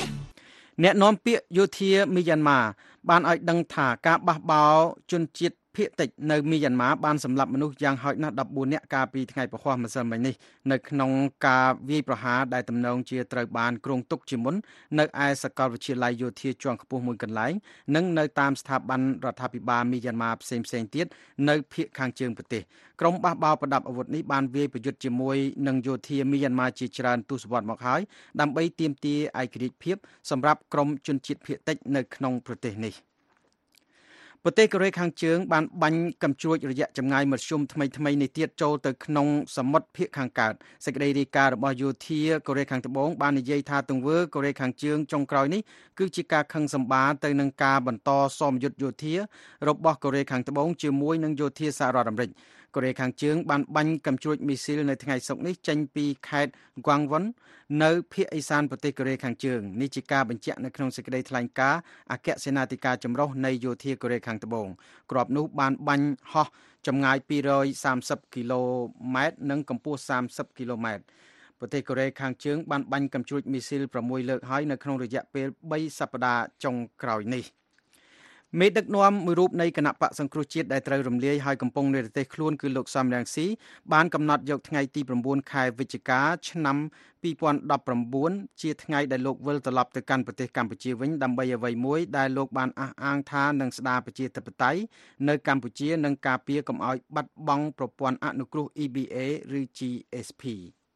អ្នកនាំពាក្យយោធាមីយ៉ាន់ម៉ាបានឲ្យដឹងថាការបះបោរជនជាតិភាគតិចនៅមីយ៉ាន់ម៉ាបានសម្លាប់មនុស្សយ៉ាងហោចណាស់ដប់បួននាក់កាលពីថ្ងៃប្រហ័សម្សិលមិញនេះនៅក្នុងការវាយប្រហារដែលទំនងជាត្រូវបានគ្រោងទុកជាមុននៅឯសាកលវិទ្យាល័យយោធាជាន់ខ្ពស់មួយកន្លែងនិងនៅតាមស្ថាប័នរដ្ឋាភិបាលមីយ៉ាន់ម៉ាផ្សេងៗទៀតនៅភាគខាងជើងប្រទេសក្រុមបះបោរប្រដាប់អាវុធនេះបានវាយប្រយុទ្ធជាមួយនឹងយោធាមីយ៉ាន់ម៉ាជាច្រើនទសវត្សរ៍មកហើយដើម្បីទាមទារឯករាជ្យភាពសម្រាប់ក្រុមជនជាតិភាគតិចនៅក្នុងប្រទេសនេះប្រទេសកូរ៉េខាងជើងបានបាញ់កាំជ្រួចរយៈចម្ងាយមធ្យមថ្មីថ្មីនេះទៀតចូលទៅក្នុងសមុទ្រភាគខាងកើតសេចក្តីរាយការណ៍របស់យោធាកូរ៉េខាងត្បូងបាននិយាយថាទង្វើកូរ៉េខាងជើងចុងក្រោយនេះគឺជាការខឹងសម្បារទៅនឹងការបន្តសមយុទ្ធយោធារបស់កូរ៉េខាងត្បូងជាមួយនឹងយោធាសហរដ្ឋអាមេរិកកូរ៉េខាងជើងបានបាញ់កាំជ្រួចមីស៊ីលនៅថ្ងៃសុក្រនេះចេញពីខេត្ត Gangwon នៅភាគឥសានប្រទេសកូរ៉េខាងជើងនេះជាការបញ្ជាក់នៅក្នុងសេចក្តីថ្លែងការណ៍អគ្គសេនាធិការចម្រុះនៃយោធាកូរ៉េខាងត្បូងគ្រាប់នោះបានបាញ់ហោះចម្ងាយពីររយសាមសិបគីឡូម៉ែត្រនិងកម្ពស់សាមសិបគីឡូម៉ែត្រប្រទេសកូរ៉េខាងជើងបានបាញ់កាំជ្រួចមីស៊ីលប្រាំមួយលើកហើយនៅក្នុងរយៈពេលបីសប្តាហ៍ចុងក្រោយនេះមេដឹកនាំមួយរូបនៃគណៈបកសង្គ្រោះជាតិដែលត្រូវរំលាយហើយកំពុងនិរទេសខ្លួនគឺលោកសំរងស៊ីបានកំណត់យកថ្ងៃទី៩ខែវិច្ឆិកាឆ្នាំពីរពាន់ដប់ប្រាំបួនជាថ្ងៃដែលលោកវិលត្រឡប់ទៅកាន់ប្រទេសកម្ពុជាវិញដើម្បីអ្វីមួយដែលលោកបានអះអាងថានឹងស្ដារប្រជាធិបតេយ្យនៅកម្ពុជានិងការពារកុំឲ្យបាត់បង់ប្រព័ន្ធអនុគ្រោះ E B A ឬ G S P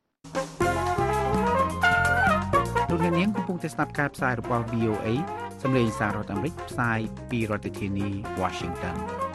លោកអ្នកនាងកំពុងតែស្ដាប់ការផ្សាយរបស់ V O A សម្លេងសាររដ្ឋអាមេរិកផ្សាយពីរដ្ឋធានី Washington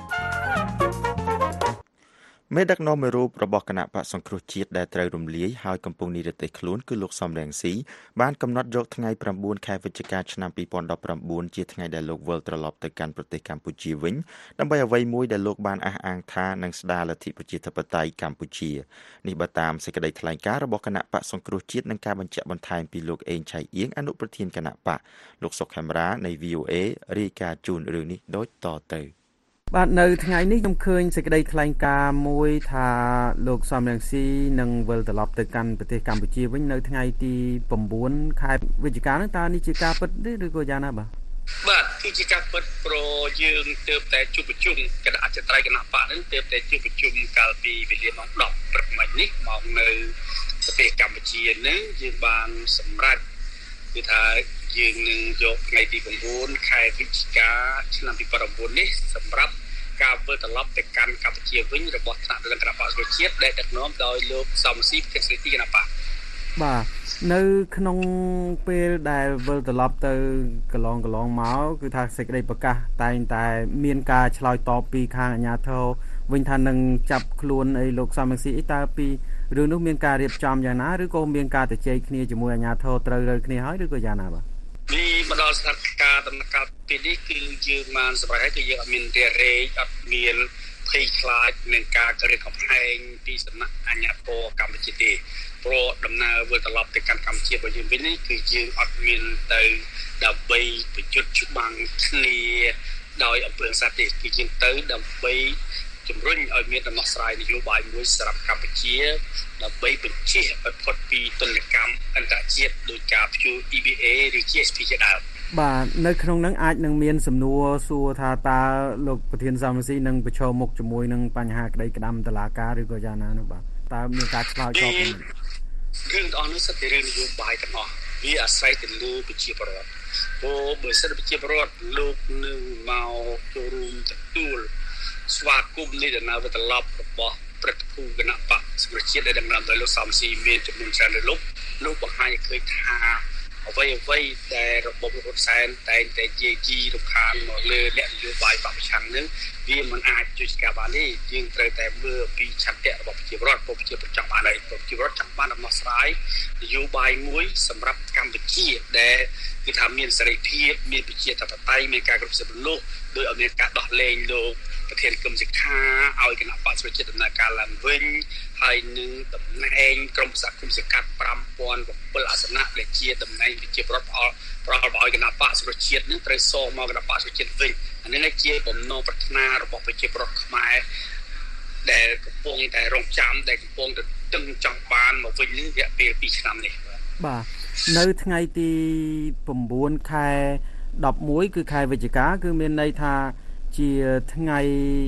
មេដឹកនាំមួយរូបរបស់គណៈបកសង្គ្រោះជាតិដែលត្រូវរំលាយហើយកំពុងនិរទេសខ្លួនគឺលោកសំរងស៊ីបានកំណត់យកថ្ងៃ៩ខែវិច្ឆិកាឆ្នាំពីរពាន់ដប់ប្រាំបួនជាថ្ងៃដែលលោកវិលត្រឡប់ទៅកាន់ប្រទេសកម្ពុជាវិញដើម្បីអ្វីមួយដែលលោកបានអះអាងថានឹងស្ដារលទ្ធិប្រជាធិបតេយ្យកម្ពុជានេះបើតាមសេចក្តីថ្លែងការណ៍របស់គណៈបកសង្គ្រោះជាតិនិងការបញ្ជាក់បន្ថែមពីលោកអេងឆៃអៀងអនុប្រធានគណៈបកលោកសុកខេមរានៃ V O A រាយការណ៍ជូនរឿងនេះដូចតទៅបាទនៅថ្ងៃនេះខ្ញុំឃើញសេចក្តីថ្លែងការណ៍មួយថាលោកសំរងស៊ីនឹងវិលត្រឡប់ទៅកាន់ប្រទេសកម្ពុជាវិញនៅថ្ងៃទី៩ខែវិច្ឆិកានោះតើនេះជាការពិតទេឬក៏យ៉ាងណាបាទបាទគឺជាការពិតប្រយើងទើបតែជួបប្រជុំគណៈអចិន្ត្រៃយ៍គណៈបកនឹងទើបតែជួបប្រជុំកាលពីវេលាម៉ោងដប់ព្រឹកមិញនេះមកនៅប្រទេសកម្ពុជានឹងយើងបានសម្រេចគឺថាយើងនឹងយកថ្ងៃទី៩ខែវិច្ឆិកាឆ្នាំពីរពាន់ដប់ប្រាំបួននេះសម្រាប់ការវិលត្រឡប់ទៅកាន់កម្ពុជាវិញរបស់ថ្នាក់ដឹកនាំគណៈបកប្រជាជាតិដែលដឹកនាំដោយលោកសំស៊ីប្រធានស្ដីទីគណៈបកបាទនៅក្នុងពេលដែលវិលត្រឡប់ទៅកន្លងកន្លងមកគឺថាសេចក្តីប្រកាសតែងតែមានការឆ្លើយតបពីខាងអាជ្ញាធរវិញថានឹងចាប់ខ្លួនអីលោកសំរងស៊ីអីតើពីរឿងនោះមានការរៀបចំយ៉ាងណាឬក៏មានការជជែកគ្នាជាមួយអាជ្ញាធរត្រូវរើគ្នាហើយឬក៏យ៉ាងណាបាទនេះមកដល់ស្ថានភាពដំណាក់កាលពេលនេះគឺយើងបានសម្រេចហើយគឺយើងអត់មានរារែកអត់មានភ័យខ្លាចនឹងការគិតកំហែងពីសំណាក់អាជ្ញាធរកម្ពុជាទេព្រោះដំណើរវិលត្រឡប់ទៅកាន់កម្ពុជារបស់យើងវិញនេះគឺយើងអត់មានទៅដើម្បីប្រយុទ្ធច្បាំងគ្នាដោយអំពើហិង្សាទេគឺយើងទៅដើម្បីជំរុញឲ្យមានដំណោះស្រាយនយោបាយមួយសម្រាប់កម្ពុជាដើម្បីបញ្ជៀសឲ្យផុតពីទណ្ឌកម្មអន្តរជាតិដោយការព្យួរ E B A ឬ G S P ជាដើមបាទនៅក្នុងហ្នឹងអាចនឹងមានសំណួរសួរថាតើលោកប្រធានសំរងស៊ីនឹងប្រឈមមុខជាមួយនឹងបញ្ហាក្តីក្តាំតុលាការឬក៏យ៉ាងណានោះបាទតើមានការឆ្លើយតបទេរឿងទាំងអស់នោះសិតតែរឿងនយោបាយទាំងអស់វាអាស្រ័យទៅលើប្រជាពលរដ្ឋព្រោះបើសិនប្រជាពលរដ្ឋលោកនឹងមកចូលរួមទទួលស្វាគមន៍នៃដំណើរវិលត្រឡប់របស់ព្រឹទ្ធភូគណៈបកសង្គ្រោះជាតិដែលដឹកនាំដោយលោកសំស៊ីមានចំនួនច្រើនលើលោកលោកបង្ហាញឲ្យឃើញថាអ្វីអ្វីដែលរបបហ៊ុនសែនតែងតែយាយីរំខានមកលើអ្នកនយោបាយបកប្រឆាំងនឹងវាមិនអាចជួយការបានទេយើងត្រូវតែមើលពីឆន្ទៈរបស់ប្រជាពលរដ្ឋប្រជាពលរដ្ឋចង់បានហើយប្រជាពលរដ្ឋចង់បានដំណោះស្រាយនយោបាយមួយសម្រាប់កម្ពុជាដែលគឺថាមានសេរីភាពមានប្រជាធិបតេយ្យមានការគ្រប់សិទ្ធិមនុស្សដោយអត់មានការដោះលែងលោកប្រធានគឹមសិក្ខាឲ្យគណៈបកប្រជាជាតិដំណើរការឡើងវិញហើយនឹងតំណែងក្រុមប្រឹក្សាគុំសង្កាត់ប្រាំពាន់bảyអាសនៈដែលជាតំណែងប្រជាពលរដ្ឋផ្អល់ប្រល់ឲ្យគណៈបកប្រជាជាតិនឹងត្រូវសងមកគណៈបកប្រជាជាតិវិញអានេះជាបំណងប្រាថ្នារបស់ប្រជាពលរដ្ឋខ្មែរដែលកំពុងតែរងចាំដែលកំពុងតែតឹងចង់បានមកវិញនេះរយៈពេលពីរឆ្នាំនេះបាទនៅថ្ងៃទី៩ខែដប់មួយគឺខែវិច្ឆិកាគឺមានន័យថាជាថ្ងៃ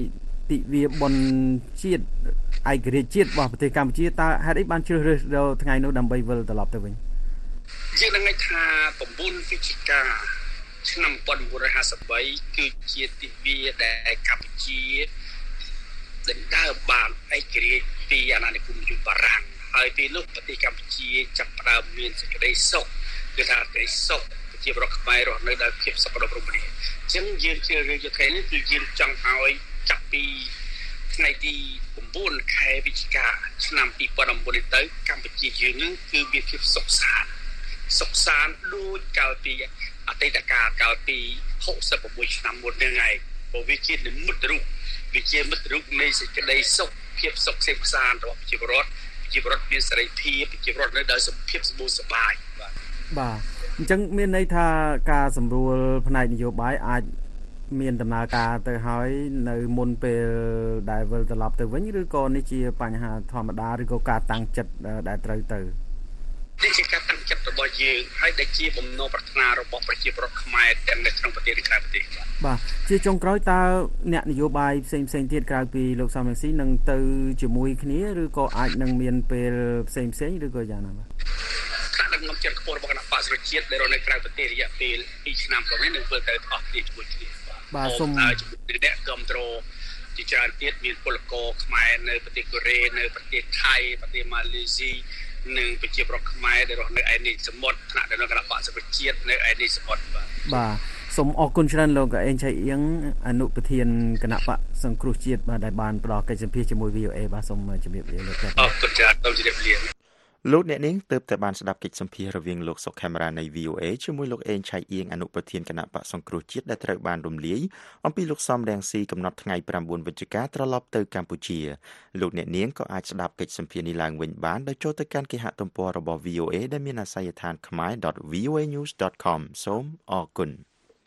ទិវាបុណ្យជាតិឯករាជ្យជាតិរបស់ប្រទេសកម្ពុជាតើហេតុអីបានជ្រើសរើសដល់ថ្ងៃនោះដើម្បីវិលត្រឡប់ទៅវិញយើងនឹងថា៩វិច្ឆិកាឆ្នាំ១៩៥៣គឺជាទិវាដែលកម្ពុជាដណ្ដើមបានឯករាជ្យពីអាណានិគមយួនបារាំងហើយពេលនោះប្រទេសកម្ពុជាចាប់ផ្ដើមមានសេចក្តីសុខគឺថាសេចក្តីសុខប្រជាពលរដ្ឋខ្មែររស់នៅដោយភាពសុខដុមរមនាអញ្ចឹងយើងជ្រើសរើសថ្ងៃនេះគឺយើងចង់ឲ្យចាប់ពីថ្ងៃទី៩ខែវិច្ឆិកាឆ្នាំ២០១៩ទៅកម្ពុជាយើងនឹងគឺមានភាពសុខសាន្តសុខសាន្តដូចកាលពីអតីតកាលកាលពីហុកសិប៦ឆ្នាំមុនហ្នឹងឯងព្រោះវាជានិមិត្តរូបវាជាមិត្តរូបនៃសេចក្តីសុខភាពសុខសេចក្តីសាន្តរបស់ប្រជាពលរដ្ឋប្រជាពលរដ្ឋមានសេរីភាពប្រជាពលរដ្ឋនៅដោយសុខភាពសម្បូរសប្បាយបាទបាទអញ្ចឹងមានន័យថាការសម្រួលផ្នែកនយោបាយអាចមានដំណើរការទៅហើយនៅមុនពេលដែលវិលត្រឡប់ទៅវិញឬក៏នេះជាបញ្ហាធម្មតាឬក៏ការតាំងចិត្តដែលត្រូវទៅនេះជាការតាំងចិត្តរបស់យើងហើយដែលជាបំណងប្រាថ្នារបស់ប្រជាពលរដ្ឋខ្មែរទាំងនៅក្នុងប្រទេសនិងក្រៅប្រទេសបាទជាចុងក្រោយតើអ្នកនយោបាយផ្សេងផ្សេងទៀតក្រៅពីលោកសំរងស៊ីនឹងទៅជាមួយគ្នាឬក៏អាចនឹងមានពេលផ្សេងផ្សេងឬក៏យ៉ាងណាបាទថ្នាក់ដឹកនាំជាតិខ្ពស់របស់គណៈបក្សប្រជាជាតិដែលរស់នៅក្រៅប្រទេសរយៈពេលពីរឆ្នាំកន្លងនេះនឹងធ្វើទៅអស់គ្នាជាមួយគ្នាបាទសូមជំនឿអ្នកគ្រប់គ្រងជាច្រើនទៀតមានពលករខ្មែរនៅប្រទេសកូរ៉េនៅប្រទេសថៃប្រទេសម៉ាឡេស៊ីនិងប្រជាពលរដ្ឋខ្មែរដែលរស់នៅឯនេះសមុទ្រថ្នាក់ដឹកនាំគណៈបក្សប្រជាជាតិនៅឯនេះសមុទ្របាទបាទសូមអរគុណច្រើនលោកអេងឆៃអៀងអនុប្រធានគណៈបក្សសង្គ្រោះជាតិបាទដែលបានផ្ដល់កិច្ចសម្ភាសជាមួយ វី អូ អេ បាទសូមជម្រាបលាលោកអរគុណច្រើនសូមជម្រាបលាលោកអ្នកនាងទើបតែបានស្ដាប់កិច្ចសម្ភាសរវាងលោកសុកខេមរានៃ វី អូ អេ ជាមួយលោកអេងឆៃអៀងអនុប្រធានគណៈបក្សសង្គ្រោះជាតិដែលត្រូវបានរំលាយអំពីលោកសំរងស៊ីកំណត់ថ្ងៃ៩វិច្ឆិកាត្រឡប់ទៅកម្ពុជាលោកអ្នកនាងក៏អាចស្ដាប់កិច្ចសម្ភាសនេះឡើងវិញបានដោយចូលទៅកាន់គេហទំព័ររបស់ វី អូ អេ ដែលមានអាសយដ្ឋាន ខមែរ ដត វី អូ អេ news ដត com សូមអរគុណ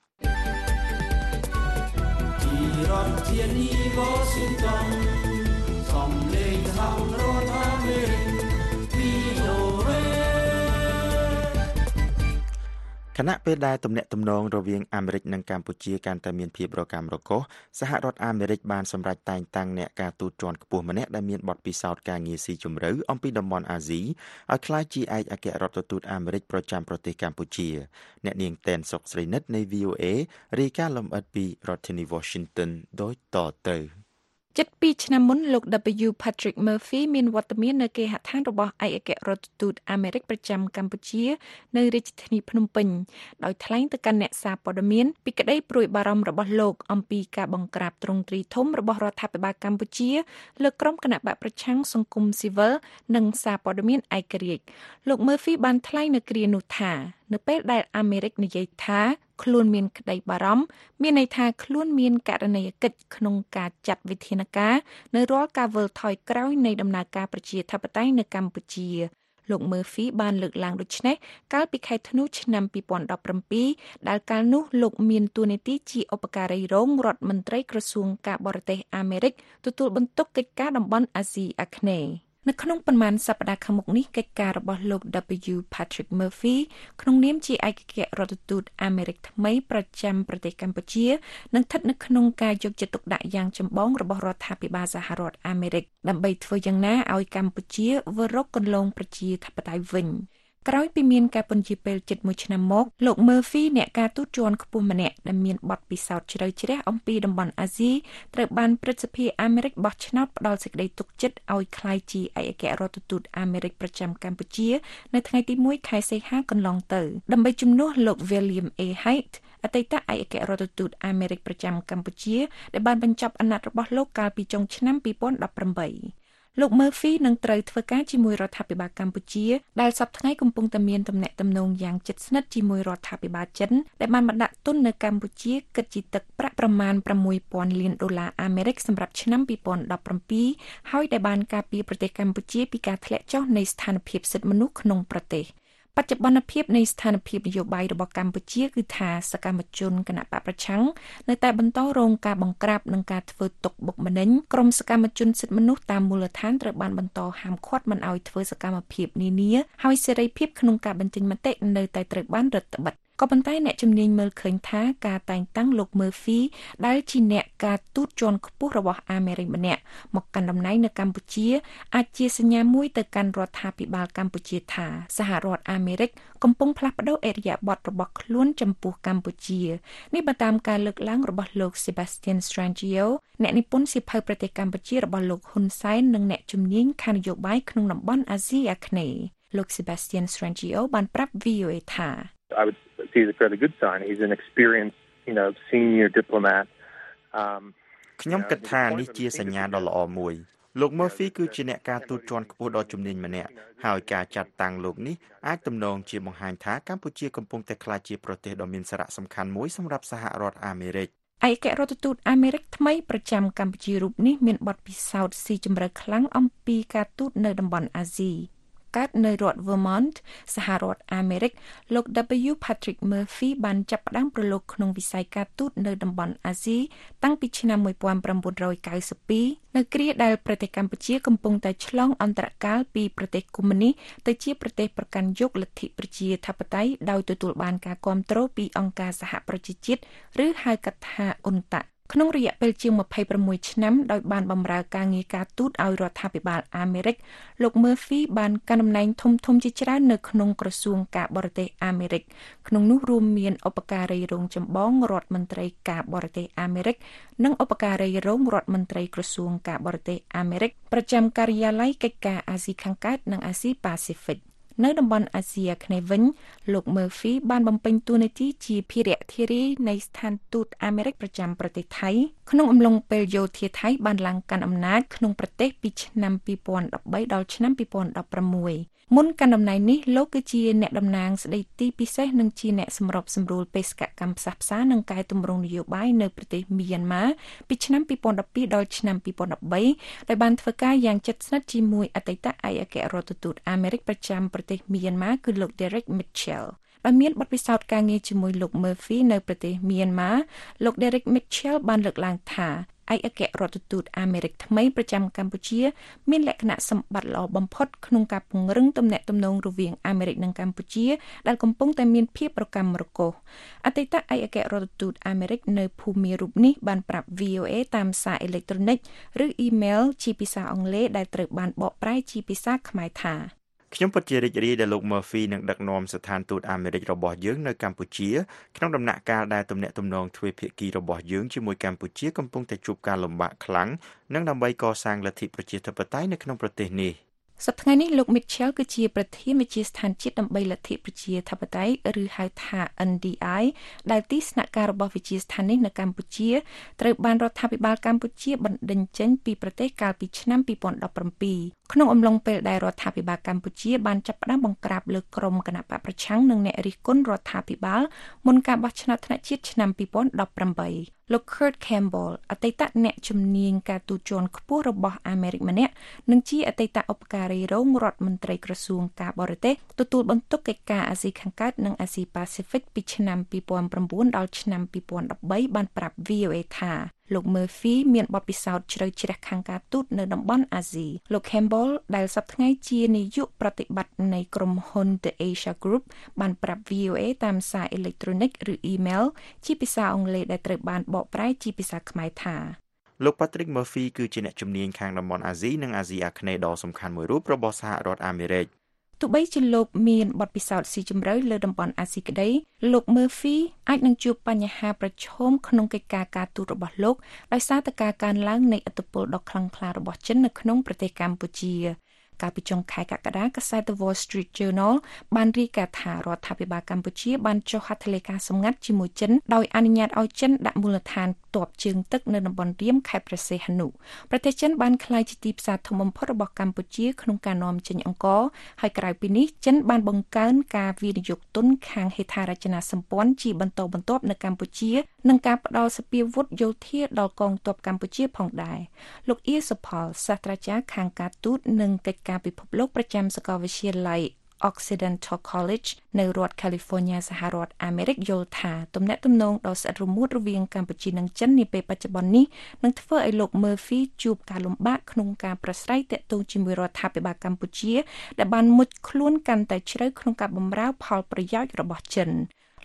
ពីរដ្ឋធានី Washington សំឡេងហៅរដ្ឋអាមេរិកខណៈពេលដែលទំនាក់ទំនងរវាងអាមេរិកនិងកម្ពុជាកាន់តែមានភាពរកាំរកូសសហរដ្ឋអាមេរិកបានសម្រេចតែងតាំងអ្នកការទូតជាន់ខ្ពស់ម្នាក់ដែលមានបទពិសោធន៍ការងារស៊ីជម្រៅអំពីតំបន់អាស៊ីឲ្យក្លាយជាឯកអគ្គរដ្ឋទូតអាមេរិកប្រចាំប្រទេសកម្ពុជាអ្នកនាងតែនសុកស្រីនិតនៃ វី អូ អេ រាយការណ៍លម្អិតពីរដ្ឋធានី Washington ដូចតទៅជិតពីរឆ្នាំមុនលោក W Patrick Murphy មានវត្តមាននៅគេហដ្ឋានរបស់ឯកអគ្គរដ្ឋទូតអាមេរិកប្រចាំកម្ពុជានៅរាជធានីភ្នំពេញដោយថ្លែងទៅកាន់អ្នកសារព័ត៌មានពីក្តីព្រួយបារម្ភរបស់លោកអំពីការបង្ក្រាបទ្រង់ទ្រីធំរបស់រដ្ឋាភិបាលកម្ពុជាលើក្រុមគណបកប្រឆាំងសង្គមស៊ីវិលនិងសារព័ត៌មានឯករាជ្យលោក Murphy បានថ្លែងនៅគ្រានោះថានៅពេលដែលអាមេរិកនិយាយថាខ្លួនមានក្តីបារម្ភមានន័យថាខ្លួនមានករណីយកិច្ចក្នុងការចាត់វិធានការនៅរាល់ការវិលថយក្រោយនៃដំណើរការប្រជាធិបតេយ្យនៅកម្ពុជាលោក Murphy បានលើកឡើងដូចនេះកាលពីខែធ្នូឆ្នាំពីរពាន់ដប់ប្រាំពីរដែលកាលនោះលោកមានតួនាទីជាឧបការីរងរដ្ឋមន្ត្រីក្រសួងការបរទេសអាមេរិកទទួលបន្ទុកកិច្ចការតំបន់អាស៊ីអាគ្នេយ៍នៅក្នុងប៉ុន្មានសប្តាហ៍ខាងមុខនេះកិច្ចការរបស់លោក W Patrick Murphy ក្នុងនាមជាឯកអគ្គរដ្ឋទូតអាមេរិកថ្មីប្រចាំប្រទេសកម្ពុជានឹងស្ថិតនៅក្នុងការយកចិត្តទុកដាក់យ៉ាងចម្បងរបស់រដ្ឋាភិបាលសហរដ្ឋអាមេរិកដើម្បីធ្វើយ៉ាងណាឲ្យកម្ពុជាវិលរកគន្លងប្រជាធិបតេយ្យវិញក្រោយពីមានការពន្យាពេលជិតមួយឆ្នាំមកលោក Murphy អ្នកការទូតជាន់ខ្ពស់ម្នាក់ដែលមានបទពិសោធន៍ជ្រៅជ្រះអំពីតំបន់អាស៊ីត្រូវបានព្រឹទ្ធសភាអាមេរិកបោះឆ្នោតផ្ដល់សេចក្តីទុកចិត្តឲ្យក្លាយជាឯកអគ្គរដ្ឋទូតអាមេរិកប្រចាំកម្ពុជានៅថ្ងៃទីមួយខែសីហាកន្លងទៅដើម្បីជំនួសលោក William A. Haidt អតីតឯកអគ្គរដ្ឋទូតអាមេរិកប្រចាំកម្ពុជាដែលបានបញ្ចប់អាណត្តិរបស់លោកកាលពីចុងឆ្នាំពីរពាន់ដប់ប្រាំបីលោក Murphy នឹងត្រូវធ្វើការជាមួយរដ្ឋាភិបាលកម្ពុជាដែលសប្តាហ៍ថ្ងៃកំពុងតែមានទំនាក់ទំនងយ៉ាងជិតស្និទ្ធជាមួយរដ្ឋាភិបាលចិនដែលបានបណ្ដាក់ទុននៅកម្ពុជាគិតជាទឹកប្រាក់ប្រមាណប្រាំមួយពាន់លានដុល្លារអាមេរិកសម្រាប់ឆ្នាំពីរពាន់ដប់ប្រាំពីរហើយដែលបានការពារប្រទេសកម្ពុជាពីការធ្លាក់ចុះនៃស្ថានភាពសិទ្ធិមនុស្សក្នុងប្រទេសបច្ចុប្បន្នភាពនៃស្ថានភាពនយោបាយរបស់កម្ពុជាគឺថាសកម្មជនគណបកប្រឆាំងនៅតែបន្តរងការបង្ក្រាបនិងការធ្វើទុកបុកម្នេញក្រុមសកម្មជនសិទ្ធិមនុស្សតាមមូលដ្ឋានត្រូវបានបន្តហាមឃាត់មិនឲ្យធ្វើសកម្មភាពនានាហើយសេរីភាពក្នុងការបញ្ចេញមតិនៅតែត្រូវបានរឹតបន្តឹងក៏ប៉ុន្តែអ្នកជំនាញមើលឃើញថាការតែងតាំងលោក Murphy ដែលជាអ្នកការទូតជាន់ខ្ពស់របស់អាមេរិកម្នាក់មកកាន់តំណែងនៅកម្ពុជាអាចជាសញ្ញាមួយទៅកាន់រដ្ឋាភិបាលកម្ពុជាថាសហរដ្ឋអាមេរិកកំពុងផ្លាស់ប្តូរឥរិយាបថរបស់ខ្លួនចំពោះកម្ពុជានេះបើតាមការលើកឡើងរបស់លោក Sebastian Strangio អ្នកនិពន្ធសៀវភៅប្រទេសកម្ពុជារបស់លោកហ៊ុនសែននិងអ្នកជំនាញខាងនយោបាយក្នុងតំបន់អាស៊ីអាគ្នេយ៍លោក Sebastian Strangio បានប្រាប់ V O A ថា I would see as a fairly good sign. He's an experienced, you know, senior diplomat. Um ខ្ញុំគិតថានេះជាសញ្ញាដ៏ល្អមួយលោក Murphy គឺជាអ្នកការទូតជាន់ខ្ពស់ដ៏ជំនាញម្នាក់ហើយការចាត់តាំងលោកនេះអាចទំនងជាបង្ហាញថាកម្ពុជាកំពុងតែក្លាយជាប្រទេសដ៏មានសារៈសំខាន់មួយសម្រាប់សហរដ្ឋអាមេរិកឯកអគ្គរដ្ឋទូតអាមេរិកថ្មីប្រចាំកម្ពុជារូបនេះមានបទពិសោធន៍ស៊ីជម្រៅខ្លាំងអំពីការទូតនៅតំបន់អាស៊ីកើតនៅរដ្ឋ Vermont សហរដ្ឋអាមេរិកលោក W Patrick Murphy បានចាប់ផ្ដើមប្រឡូកក្នុងវិស័យការទូតនៅតំបន់អាស៊ីតាំងពីឆ្នាំnineteen ninety-twoនៅគ្រាដែលប្រទេសកម្ពុជាកំពុងតែឆ្លងអន្តរកាលពីប្រទេសកុម្មុយនីសទៅជាប្រទេសប្រកាន់យកលទ្ធិប្រជាធិបតេយ្យដោយទទួលបានការគាំទ្រពីអង្គការសហប្រជាជាតិឬហៅកាត់ថាអ៊ុនតាក់ក្នុងរយៈពេលជាងtwenty-sixឆ្នាំដោយបានបម្រើការងារការទូតឲ្យរដ្ឋាភិបាលអាមេរិកលោក Murphy បានកាន់តំណែងធំៗជាច្រើននៅក្នុងក្រសួងការបរទេសអាមេរិកក្នុងនោះរួមមានឧបការីរងចម្បងរដ្ឋមន្ត្រីការបរទេសអាមេរិកនិងឧបការីរងរដ្ឋមន្ត្រីក្រសួងការបរទេសអាមេរិកប្រចាំការិយាល័យកិច្ចការអាស៊ីខាងកើតនិងអាស៊ីប៉ាស៊ីហ្វិកនៅតំបន់អាស៊ីអាគ្នេយ៍វិញលោក Murphy បានបំពេញតួនាទីជាភារៈធារីនៃស្ថានទូតអាមេរិកប្រចាំប្រទេសថៃក្នុងអំឡុងពេលយោធាថៃបានឡើងកាន់អំណាចក្នុងប្រទេសពីឆ្នាំtwo thousand thirteenដល់ឆ្នាំtwo thousand sixteenមុនកាន់តំណែងនេះលោកគឺជាអ្នកតំណាងស្ដីទីពិសេសនិងជាអ្នកសម្របសម្រួលបេសកកម្មផ្សះផ្សានិងកែតម្រង់នយោបាយនៅប្រទេសមីយ៉ាន់ម៉ាពីឆ្នាំtwo thousand twelveដល់ឆ្នាំtwo thousand thirteenដោយបានធ្វើការយ៉ាងជិតស្និទ្ធជាមួយអតីតឯកអគ្គរដ្ឋទូតអាមេរិកប្រចាំប្រទេសមីយ៉ាន់ម៉ាគឺលោក Derek Mitchell ដោយមានបទពិសោធន៍ការងារជាមួយលោក Murphy នៅប្រទេសមីយ៉ាន់ម៉ាលោក Derek Mitchell បានលើកឡើងថាឯកអគ្គរដ្ឋទូតអាមេរិកថ្មីប្រចាំកម្ពុជាមានលក្ខណៈសម្បត្តិល្អបំផុតក្នុងការពង្រឹងទំនាក់ទំនងរវាងអាមេរិកនិងកម្ពុជាដែលកំពុងតែមានភាពប្រកម្មរកូសអតីតឯកអគ្គរដ្ឋទូតអាមេរិកនៅភូមារូបនេះបានប្រាប់ V O A តាមសារអេឡិចត្រូនិកឬអ៊ីមែលជាភាសាអង់គ្លេសដែលត្រូវបានបកប្រែជាភាសាខ្មែរថាខ្ញុំពិតជារីករាយដែលលោក Murphy នឹងដឹកនាំស្ថានទូតអាមេរិករបស់យើងនៅកម្ពុជាក្នុងដំណាក់កាលដែលទំនាក់ទំនងទ្វេភាគីរបស់យើងជាមួយកម្ពុជាកំពុងតែជួបការលំបាកខ្លាំងនិងដើម្បីកសាងលទ្ធិប្រជាធិបតេយ្យនៅក្នុងប្រទេសនេះសប្តាហ៍នេះលោក Mitchell គឺជាប្រធានវិទ្យាស្ថានជាតិដើម្បីលទ្ធិប្រជាធិបតេយ្យឬហៅថា N D I ដែលទីស្នាក់ការរបស់វិទ្យាស្ថាននេះនៅកម្ពុជាត្រូវបានរដ្ឋាភិបាលកម្ពុជាបណ្តេញចេញពីប្រទេសកាលពីឆ្នាំtwo thousand seventeenក្នុងអំឡុងពេលដែលរដ្ឋាភិបាលកម្ពុជាបានចាប់ផ្ដើមបង្ក្រាបលើក្រុមគណបកប្រឆាំងនិងអ្នករិះគន់រដ្ឋាភិបាលមុនការបោះឆ្នោតថ្នាក់ជាតិឆ្នាំtwo thousand eighteenលោក Kurt Campbell អតីតអ្នកជំនាញការទូតជាន់ខ្ពស់របស់អាមេរិកម្នាក់និងជាអតីតឧបការីរងរដ្ឋមន្ត្រីក្រសួងការបរទេសទទួលបន្ទុកកិច្ចការអាស៊ីខាងកើតនិងអាស៊ីប៉ាស៊ីហ្វិកពីឆ្នាំtwo thousand nineដល់ឆ្នាំtwo thousand thirteenបានប្រាប់ V O A ថាលោក Murphy មានបទពិសោធន៍ជ្រៅជ្រះខាងការទូតនៅតំបន់អាស៊ីលោក Campbell ដែលសប្តាហ៍ថ្ងៃជានាយកប្រតិបត្តិនៃក្រុមហ៊ុន The Asia Group បានប្រាប់ V O A តាមសារអេឡិចត្រូនិកឬអ៊ីមែលជាភាសាអង់គ្លេសដែលត្រូវបានបកប្រែជាភាសាខ្មែរថាលោក Patrick Murphy គឺជាអ្នកជំនាញខាងតំបន់អាស៊ីនិងអាស៊ីអាគ្នេយ៍ដ៏សំខាន់មួយរូបរបស់សហរដ្ឋអាមេរិកទោះបីជាលោកមានបទពិសោធន៍ស៊ីជម្រៅលើតំបន់អាស៊ីក្តីលោក Murphy អាចនឹងជួបបញ្ហាប្រឈមក្នុងកិច្ចការការទូតរបស់លោកដោយសារតែការកើនឡើងនៃឥទ្ធិពលដ៏ខ្លាំងក្លារបស់ចិននៅក្នុងប្រទេសកម្ពុជាកាលពីចុងខែកក្កដាកាសែត The Wall Street Journal បានរាយការណ៍ថារដ្ឋាភិបាលកម្ពុជាបានចុះហត្ថលេខាសម្ងាត់ជាមួយចិនដោយអនុញ្ញាតឲ្យចិនដាក់មូលដ្ឋានទ័ពជើងទឹកនៅតំបន់រៀមខេត្តព្រះសីហនុប្រទេសចិនបានក្លាយជាទីផ្សារធំបំផុតរបស់កម្ពុជាក្នុងការនាំចេញអង្ករហើយក្រៅពីនេះចិនបានបង្កើនការវិនិយោគទុនខាងហេដ្ឋារចនាសម្ព័ន្ធជាបន្តបន្ទាប់នៅកម្ពុជានិងការផ្ដល់សពាវុធយោធាដល់កងទ័ពកម្ពុជាផងដែរលោកអៀសុផលសាស្ត្រាចារ្យខាងការទូតនិងកិច្ចការពិភពលោកប្រចាំសាកលវិទ្យាល័យ Occidental College នៅរដ្ឋ California សហរដ្ឋអាមេរិកយល់ថាទំនាក់ទំនងដ៏ស្អិតរមួតរវាងកម្ពុជានិងចិននាពេលបច្ចុប្បន្ននេះនឹងធ្វើឲ្យលោក Murphy ជួបការលំបាកក្នុងការប្រស្រ័យទាក់ទងជាមួយរដ្ឋាភិបាលកម្ពុជាដែលបានមុជខ្លួនកាន់តែជ្រៅក្នុងការបម្រើផលប្រយោជន៍របស់ចិន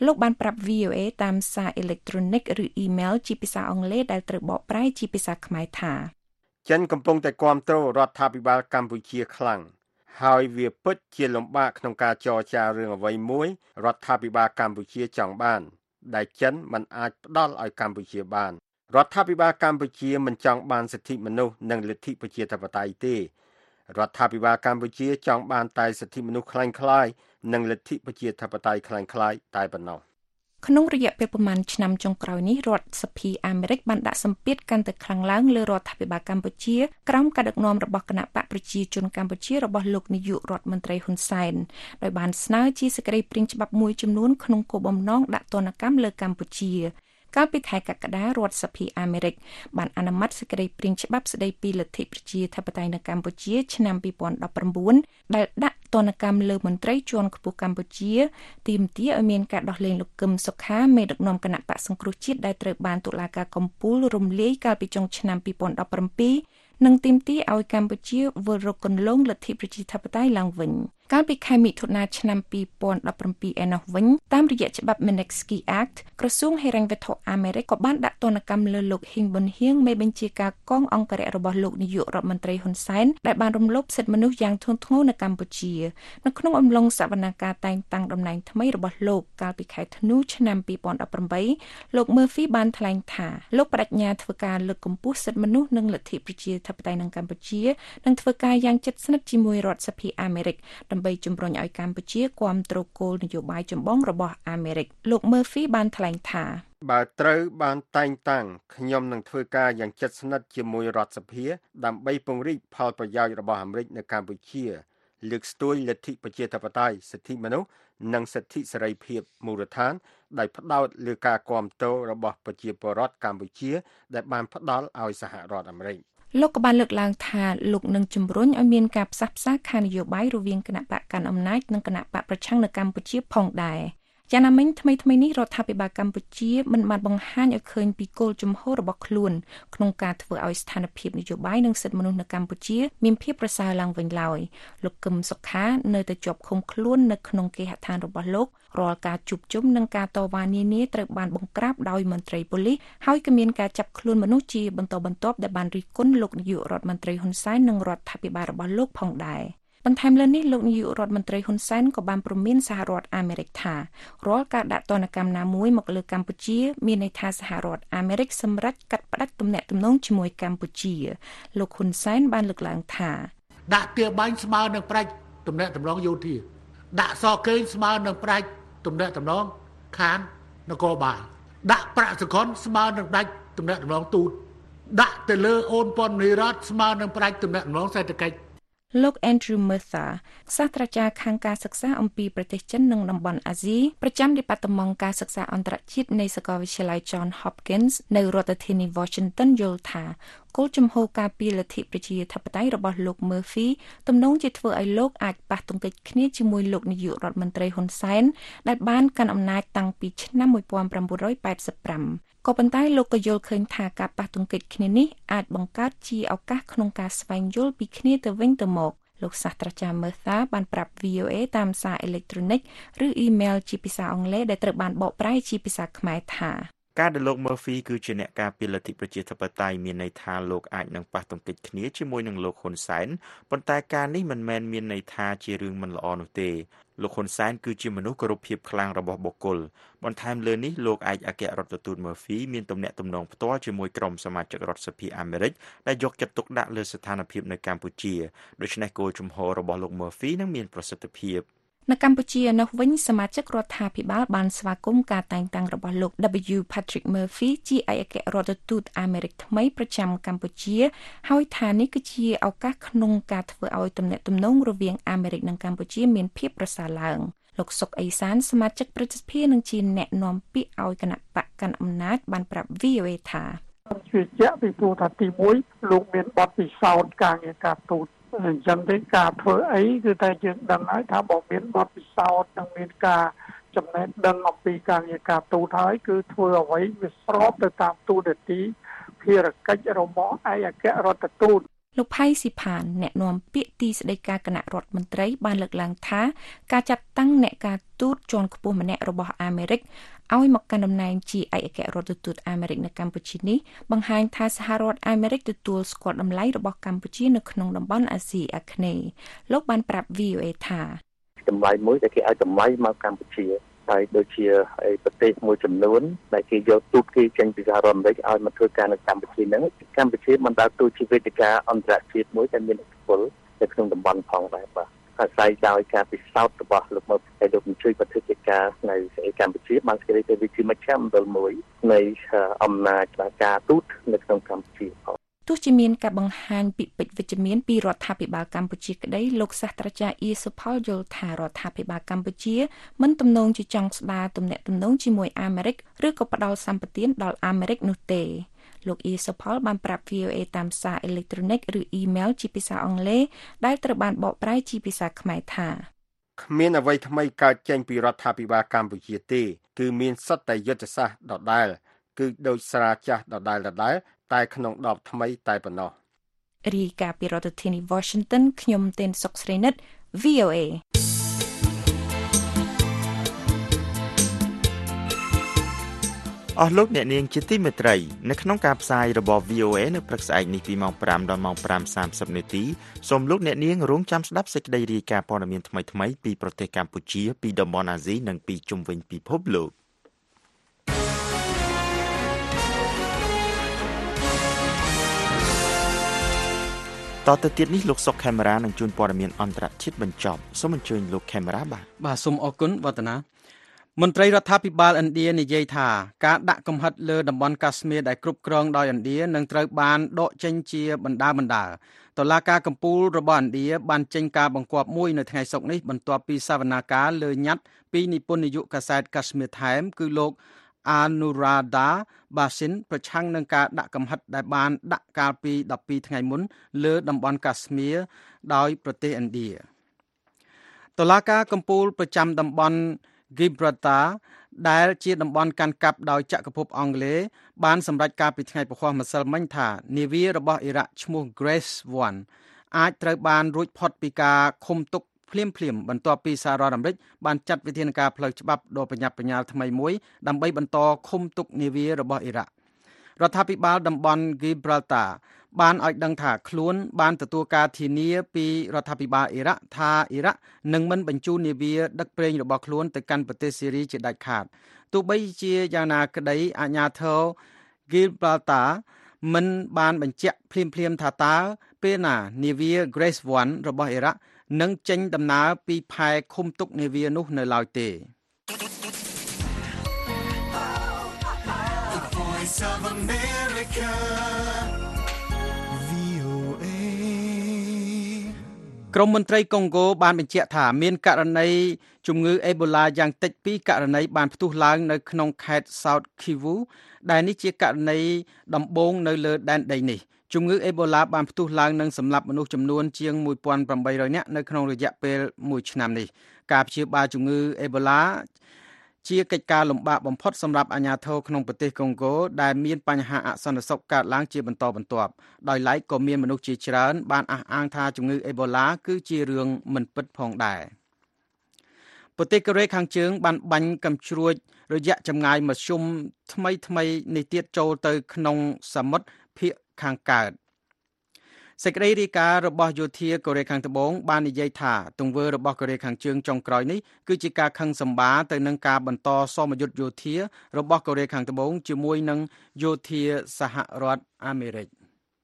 លោកបានប្រាប់ วี โอ เอ តាមសារអេឡិចត្រូនិកឬអ៊ីមែលជាភាសាអង់គ្លេសដែលត្រូវបកប្រែជាភាសាខ្មែរថាចិនកំពុងតែគាំទ្ររដ្ឋាភិបាលកម្ពុជាខ្លាំងហើយវាពិតជាលំបាកក្នុងការចរចារឿងអ្វីមួយរដ្ឋាភិបាលកម្ពុជាចង់បានដែលចិនមិនអាចផ្ដល់ឲ្យកម្ពុជាបានរដ្ឋាភិបាលកម្ពុជាមិនចង់បានសិទ្ធិមនុស្សនិងលទ្ធិប្រជាធិបតេយ្យទេរដ្ឋាភិបាលកម្ពុជាចង់បានតែសិទ្ធិមនុស្សคล้ายៗនិងលទ្ធិប្រជាធិបតេយ្យคล้ายៗតែប៉ុណ្ណោះក្នុងរយៈពេលប្រមាណឆ្នាំចុងក្រោយនេះរដ្ឋសភាអាមេរិកបានដាក់សម្ពាធកាន់តែខ្លាំងឡើងលើរដ្ឋាភិបាលកម្ពុជាក្រោមការដឹកនាំរបស់គណៈបកប្រជាជនកម្ពុជារបស់លោកនាយករដ្ឋមន្ត្រីហ៊ុនសែនដោយបានស្នើជាសេចក្តីព្រាងច្បាប់មួយចំនួនក្នុងគោលបំណងដាក់ទណ្ឌកម្មលើកម្ពុជាកាលពីខែកក្កដារដ្ឋសភាអាមេរិកបានអនុម័តសេចក្តីព្រាងច្បាប់ស្តីពីលទ្ធិប្រជាធិបតេយ្យនៅកម្ពុជាឆ្នាំពីរពាន់ដប់ប្រាំបួនដែលដាក់ទណ្ឌកម្មលើមន្ត្រីជាន់ខ្ពស់កម្ពុជាទាមទារឲ្យមានការដោះលែងលោកកឹមសុខាមេដឹកនាំគណៈបក្សសង្គ្រោះជាតិដែលត្រូវបានតុលាការកំពូលរំលាយកាលពីចុងឆ្នាំពីរពាន់ដប់ប្រាំពីរនិងទាមទារឲ្យកម្ពុជាវិលរកគន្លងលទ្ធិប្រជាធិបតេយ្យឡើងវិញកាលពីខែមិថុនាឆ្នាំពីរពាន់ដប់ប្រាំពីរឯណោះវិញតាមរយៈច្បាប់ Magnitsky Act ក្រសួងហិរញ្ញវត្ថុអាមេរិកក៏បានដាក់ទណ្ឌកម្មលើលោកហ៊ីងប៊ុនហៀងមេបញ្ជាការកងអង្គរៈរបស់លោកនាយករដ្ឋមន្ត្រីហ៊ុនសែនដែលបានរំលោភសិទ្ធិមនុស្សយ៉ាងធ្ងន់ធ្ងរនៅកម្ពុជានៅក្នុងអំឡុងសវនកម្មតែងតាំងតំណែងថ្មីរបស់លោកកាលពីខែធ្នូឆ្នាំពីរពាន់ដប់ប្រាំបីលោក Murphy បានថ្លែងថាលោកបដិញ្ញាធ្វើការលើកកម្ពស់សិទ្ធិមនុស្សនិងលទ្ធិប្រជាធិបតេយ្យនៅកម្ពុជានិងធ្វើការយ៉ាងជិតស្និទ្ធជាមួយរដ្ឋសភាអាមេរិកដើម្បីជំរុញឲ្យកម្ពុជាគាំទ្រគោលនយោបាយចម្បងរបស់អាមេរិកលោក Murphy បានថ្លែងថាបើត្រូវបានតែងតាំងខ្ញុំនឹងធ្វើការយ៉ាងជិតស្និទ្ធជាមួយរដ្ឋសភាដើម្បីពង្រីកផលប្រយោជន៍របស់អាមេរិកនៅកម្ពុជាលើកស្ទួយលទ្ធិប្រជាធិបតេយ្យសិទ្ធិមនុស្សនិងសិទ្ធិសេរីភាពមូលដ្ឋានដោយផ្ដោតលើការគាំទ្ររបស់ប្រជាពលរដ្ឋកម្ពុជាដែលបានផ្ដល់ឲ្យសហរដ្ឋអាមេរិកលោកក៏បានលើកឡើងថាលោកនឹងជំរុញឲ្យមានការផ្សះផ្សាខាងនយោបាយរវាងគណៈបកកាន់អំណាចនិងគណៈបកប្រឆាំងនៅកម្ពុជាផងដែរយ៉ាងណាមិញថ្មីថ្មីនេះរដ្ឋាភិបាលកម្ពុជាមិនបានបង្ហាញឲ្យឃើញពីគោលជំហររបស់ខ្លួនក្នុងការធ្វើឲ្យស្ថានភាពនយោបាយនិងសិទ្ធិមនុស្សនៅកម្ពុជាមានភាពប្រសើរឡើងវិញឡើយលោកកឹមសុខានៅតែជាប់ឃុំខ្លួននៅក្នុងគេហដ្ឋានរបស់លោករាល់ការជួបជុំនិងការតវ៉ានានាត្រូវបានបង្ក្រាបដោយមន្ត្រីប៉ូលីសហើយក៏មានការចាប់ខ្លួនមនុស្សជាបន្តបន្ទាប់ដែលបានរិះគន់លោកនាយករដ្ឋមន្ត្រីហ៊ុនសែននិងរដ្ឋាភិបាលរបស់លោកផងដែរបន្ថែមលើនេះលោកនាយករដ្ឋមន្ត្រីហ៊ុនសែនក៏បានព្រមានសហរដ្ឋអាមេរិកថារាល់ការដាក់ទណ្ឌកម្មណាមួយមកលើកម្ពុជាមានន័យថាសហរដ្ឋអាមេរិកសម្រេចកាត់ផ្តាច់ទំនាក់ទំនងជាមួយកម្ពុជាលោកហ៊ុនសែនបានលើកឡើងថាដាក់ទាបាញ់ស្មើនឹងប្រាច់ទំនាក់ទំនងយោធាដាក់សកេងស្មើនឹងប្រាច់ទំនាក់ទំនងខាងនគរបាលដាក់ប្រាក់សកលស្មើនឹងប្រាច់ទំនាក់ទំនងទូតដាក់ទៅលើអូនប៉ុននីរ៉ាត់ស្មើនឹងប្រាច់ទំនាក់ទំនងសេដ្ឋកិច្ចលោក Andrew Murtha សាស្ត្រាចារ្យខាងការសិក្សាអំពីប្រទេសចិននិងតំបន់អាស៊ីប្រចាំដេប៉ាតឺម៉ង់ការសិក្សាអន្តរជាតិនៃសាកលវិទ្យាល័យ John Hopkins នៅរដ្ឋធានី Washington យល់ថាគោលជំហរការពារលទ្ធិប្រជាធិបតេយ្យរបស់លោក Murphy ទំនងជាធ្វើឲ្យលោកអាចប៉ះទង្គិចគ្នាជាមួយលោកនាយករដ្ឋមន្ត្រីហ៊ុនសែនដែលបានកាន់អំណាចតាំងពីឆ្នាំmột nghìn chín trăm tám mươi lămក៏ប៉ុន្តែលោកក៏យល់ឃើញថាការប៉ះទង្គិចគ្នានេះអាចបង្កើតជាឱកាសក្នុងការស្វែងយល់ពីគ្នាទៅវិញទៅមកលោកសាស្ត្រាចារ្យ Murtha បានប្រាប់ วี โอ เอ តាមសារអេឡិចត្រូនិកឬអ៊ីមែលជាភាសាអង់គ្លេសដែលត្រូវបានបកប្រែជាភាសាខ្មែរថាការដែលលោក Murphy គឺជាអ្នកការពារលទ្ធិប្រជាធិបតេយ្យមានន័យថាលោកអាចនឹងប៉ះទង្គិចគ្នាជាមួយនឹងលោកហ៊ុនសែនប៉ុន្តែការនេះមិនមែនមានន័យថាជារឿងមិនល្អនោះទេលោកហ៊ុនសែនគឺជាមនុស្សគោរពភាពខ្លាំងរបស់បុគ្គលបន្ថែមលើនេះលោកឯកអគ្គរដ្ឋទូត Murphy មានទំនាក់ទំនងផ្ទាល់ជាមួយក្រុមសមាជិករដ្ឋសភាអាមេរិកដែលយកចិត្តទុកដាក់លើស្ថានភាពនៅកម្ពុជាដូច្នេះគោលជំហររបស់លោក Murphy នឹងមានប្រសិទ្ធភាពនៅកម្ពុជានោះវិញសមាជិករដ្ឋាភិបាលបានស្វាគមន៍ការតែងតាំងរបស់លោក W Patrick Murphy ជាឯកអគ្គរដ្ឋទូតអាមេរិកថ្មីប្រចាំកម្ពុជាហើយថានេះគឺជាឱកាសក្នុងការធ្វើឲ្យទំនាក់ទំនងរវាងអាមេរិកនិងកម្ពុជាមានភាពប្រសើរឡើងលោកសុកអេសានសមាជិកប្រតិភិនិងជាអ្នកនាំពាក្យឲ្យគណៈបកកាន់អំណាចបានប្រាប់ វី โอ เอ ថាជឿជាក់ពីព្រោះថាទីមួយលោកមានបទពិសោធន៍ការងារការទូតអញ្ចឹងទេការធ្វើអីគឺតែយើងដឹងហើយថាបើមានបទពិសោធន៍និងមានការចំណេះដឹងអំពីការងារការទូតហើយគឺធ្វើអ្វីវាស្របទៅតាមទូនាទីភារកិច្ចរបស់ឯកអគ្គរដ្ឋទូតលោកផៃស៊ីផានអ្នកនាំពាក្យទីស្តីការគណៈរដ្ឋមន្ត្រីបានលើកឡើងថាការចាត់តាំងអ្នកការទូតជាន់ខ្ពស់ម្នាក់របស់អាមេរិកឲ្យមកកាន់តំណែងជាឯកអគ្គរដ្ឋទូតអាមេរិកនៅកម្ពុជានេះបង្ហាញថាសហរដ្ឋអាមេរិកទទួលស្គាល់តម្លៃរបស់កម្ពុជានៅក្នុងតំបន់អាស៊ីអាគ្នេយ៍លោកបានប្រាប់ វី អូ អេ ថាតម្លៃមួយដែលគេឲ្យតម្លៃមកកម្ពុជាហើយដូចជាប្រទេសមួយចំនួនដែលគេយកទូតគេចេញពីសហរដ្ឋអាមេរិកឲ្យមកធ្វើការនៅកម្ពុជាហ្នឹងកម្ពុជាបានដើរតួជាវេទិកាអន្តរជាតិមួយដែលមានឥទ្ធិពលនៅក្នុងតំបន់ផងដែរបាទអាស្រ័យដោយការពិសោធន៍របស់លោកមកហើយលោកនឹងជួយប្រតិបត្តិការនៅកម្ពុជាបានស្គាល់ទៅវិជាមជ្ឈមណ្ឌលមួយនៃអំណាចការទូតនៅក្នុងកម្ពុជាផងទោះជាមានការបង្ហាញពីពេចវិជ្ជមានពីរដ្ឋាភិបាលកម្ពុជាក្តីលោកសាស្ត្រាចារ្យអ៊ីសុផលយល់ថារដ្ឋាភិបាលកម្ពុជាមិនទំនងជាចង់ស្ដារទំនាក់ទំនងជាមួយអាមេរិកឬក៏ផ្ដល់សម្បទានដល់អាមេរិកនោះទេលោកអ៊ីសុផលបានប្រាប់ វី អូ អេ តាមសារអេឡិចត្រូនិកឬអ៊ីមែលជាភាសាអង់គ្លេសដែលត្រូវបានបកប្រែជាភាសាខ្មែរថាគ្មានអ្វីថ្មីកើតចេញពីរដ្ឋាភិបាលកម្ពុជាទេគឺមានសុទ្ធតែយុទ្ធសាស្ត្រដដែលគឺដូចស្រាចាស់ដដែលដដែលតែក្នុងដបថ្មីតែប៉ុណ្ណោះរីកាពីរដ្ឋធានី Washington ខ្ញុំទេនសុកស្រីនិត វី អូ អេអស់លោកអ្នកនាងជាទីមេត្រីនៅក្នុងការផ្សាយរបស់ វី អូ អេ នៅព្រឹកស្អែកនេះពីម៉ោងប្រាំដល់ម៉ោងប្រាំសាមសិបនាទីសូមលោកអ្នកនាងរងចាំស្ដាប់សេចក្តីរាយការណ៍ព័ត៌មានថ្មីៗពីប្រទេសកម្ពុជាពីតំបន់អាស៊ីនិងពីជុំវិញពិភពលោកតទៅទៀតនេះលោកសុកខេមរានឹងជួនព័ត៌មានអន្តរជាតិបញ្ចប់សូមអញ្ជើញលោកខេមរាបាទបាទសូមអរគុណវឌ្ឍនាមន្ត្រីរដ្ឋាភិបាលឥណ្ឌានិយាយថាការដាក់កំហិតលើតំបន់កាស្មៀរដែលគ្រប់គ្រងដោយឥណ្ឌានឹងត្រូវបានដកចេញជាបណ្ដាបណ្ដាតុលាការកំពូលរបស់ឥណ្ឌាបានចេញការបង្គាប់មួយនៅថ្ងៃសុក្រនេះបន្ទាប់ពីសវនាការលើញត្តិពីនិពន្ធនាយកកាសែត Kashmir Times គឺលោកAnuradha Bhasin ប្រឆាំងនឹងការដាក់កំហិតដែលបានដាក់កាលពីដប់ពីរថ្ងៃមុនលើតំបន់កាស្មៀរដោយប្រទេសឥណ្ឌាតុលាការកំពូលប្រចាំតំបន់ Gibraltar ដែលជាតំបន់កាន់កាប់ដោយចក្រភពអង់គ្លេសបានសម្រេចការពីថ្ងៃពហុម្សិលមិញថានាវារបស់អ៊ីរ៉ាក់ឈ្មោះ Grace one អាចត្រូវបានរួចផុតពីការឃុំទុកភ្លាមភ្លាមបន្ទាប់ពីសហរដ្ឋអាមេរិកបានចាត់វិធានការផ្លូវច្បាប់ដ៏ប្រញាប់ប្រញាល់ថ្មីមួយដើម្បីបន្តឃុំទុកនាវារបស់អ៊ីរ៉ាក់រដ្ឋាភិបាលតំបន់ Gibraltar បានឲ្យដឹងថាខ្លួនបានទទួលការធានាពីរដ្ឋាភិបាលអ៊ីរ៉ាក់ថាអ៊ីរ៉ាក់នឹងមិនបញ្ជូននាវាដឹកប្រេងរបស់ខ្លួនទៅកាន់ប្រទេសសេរីជាដាច់ខាតទោះបីជាយ៉ាងណាក្តីអាជ្ញាធរ Gibraltar មិនបានបញ្ជាក់ភ្លាមៗថាតើពេលណានាវា Grace one របស់អ៊ីរ៉ាក់នឹងចេញដំណើរពីផែឃុំទុកនាវានោះនៅឡើយទេក្រុមមន្ត្រីកុងហ្គោបានបញ្ជាក់ថាមានករណីជំងឺអេបូឡាយ៉ាងតិចពីរករណីបានផ្ទុះឡើងនៅក្នុងខេត្ត South Kivu ដែលនេះជាករណីដំបូងនៅលើដែនដីនេះជំងឺអេបូឡាបានផ្ទុះឡើងនិងសម្លាប់មនុស្សចំនួនជាងមួយពាន់ប្រាំបីរយនាក់នៅក្នុងរយៈពេលមួយឆ្នាំនេះការព្យាបាលជំងឺអេបូឡាជាកិច្ចការលំបាកបំផុតសម្រាប់អាជ្ញាធរក្នុងប្រទេសកុងហ្គោដែលមានបញ្ហាអសន្តិសុខកើតឡើងជាបន្តបន្ទាប់ដោយឡែកក៏មានមនុស្សជាច្រើនបានអះអាងថាជំងឺអេបូឡាគឺជារឿងមិនពិតផងដែរប្រទេសកូរ៉េខាងជើងបានបាញ់កាំជ្រួចរយៈចម្ងាយមធ្យមថ្មីថ្មីនេះទៀតចូលទៅក្នុងសមុទ្រភាគខាងកើតសេចក្តីរាយការណ៍របស់យោធាកូរ៉េខាងត្បូងបាននិយាយថាទង្វើរបស់កូរ៉េខាងជើងចុងក្រោយនេះគឺជាការខឹងសម្បារទៅនឹងការបន្តសមយុទ្ធយោធារបស់កូរ៉េខាងត្បូងជាមួយនឹងយោធាសហរដ្ឋអាមេរិក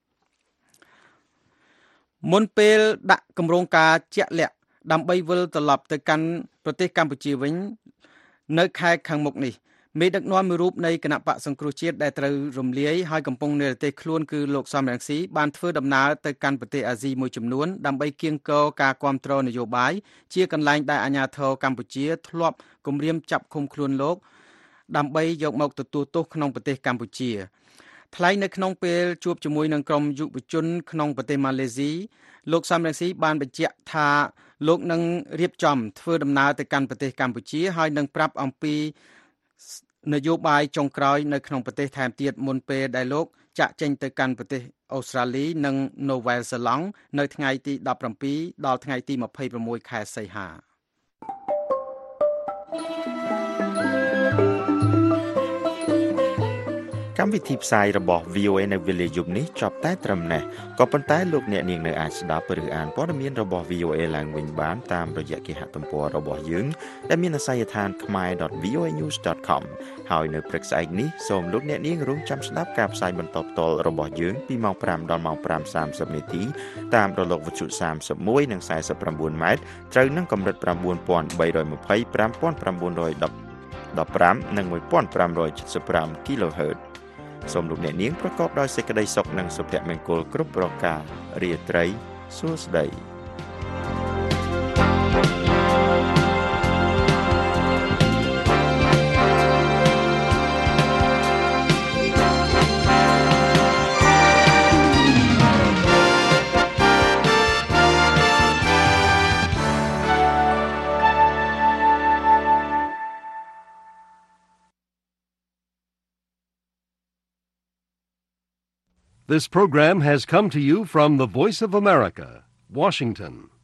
មុនពេលដាក់គម្រោងការជាក់លាក់ដើម្បីវិលត្រឡប់ទៅកាន់ប្រទេសកម្ពុជាវិញនៅខែខាងមុខនេះមេដឹកនាំមួយរូបនៃគណៈបកសង្គ្រោះជាតិដែលត្រូវរំលាយហើយកំពុងនៅប្រទេសខ្លួនគឺលោកសំរងស៊ីបានធ្វើដំណើរទៅកាន់ប្រទេសអាស៊ីមួយចំនួនដើម្បីគៀងគរការគ្រប់គ្រងនយោបាយជាកន្លែងដែលអាជ្ញាធរកម្ពុជាធ្លាប់គំរាមចាប់ឃុំខ្លួនលោកដើម្បីយកមកទទួលទោសក្នុងប្រទេសកម្ពុជាថ្លែងនៅក្នុងពេលជួបជាមួយនឹងក្រុមយុវជនក្នុងប្រទេសម៉ាឡេស៊ីលោកសំរងស៊ីបានបញ្ជាក់ថាលោកនឹងរៀបចំធ្វើដំណើរទៅកាន់ប្រទេសកម្ពុជាហើយនឹងប្រាប់អំពីនយោបាយចុងក្រោយនៅក្នុងប្រទេសថែមទៀតមុនពេលដែលលោកចាក់ចេញទៅកាន់ប្រទេសអូស្ត្រាលីនិងនូវែលសេឡង់នៅថ្ងៃទីដប់ប្រាំពីរដល់ថ្ងៃទីម្ភៃប្រាំមួយខែសីហាកម្មវិធីផ្សាយរបស់ វី អូ เอ នៅវេលាយប់នេះចប់តែត្រឹមនេះក៏ប៉ុន្តែលោកអ្នកនាងនៅអាចស្ដាប់ឬអានព័ត៌មានរបស់ វី អូ เอ ឡើងវិញបានតាមរយៈគេហទំព័ររបស់យើងដែលមានអាសយដ្ឋាន khmae dot v o a news dot com ហើយនៅព្រឹកស្អែកនេះសូមលោកអ្នកនាងរងចាំស្ដាប់ការផ្សាយបន្តផ្ទាល់របស់យើងពីម៉ោងប្រាំដល់ម៉ោងប្រាំសាមសិបនាទីតាមរលកវិទ្យុសាមសិបមួយនិងសាយសិបប្រាំបួនម៉ែត្រត្រូវនឹងកម្រិត៩បី២៥ ៥៩១៥ និង១៥៧៥ kHzសូមលោកអ្នកនាងប្រកបដោយសេចក្តីសុខនិងសុភមង្គលគ្រប់ប្រការរាត្រីសួស្តី This program has come to you from the Voice of America, Washington.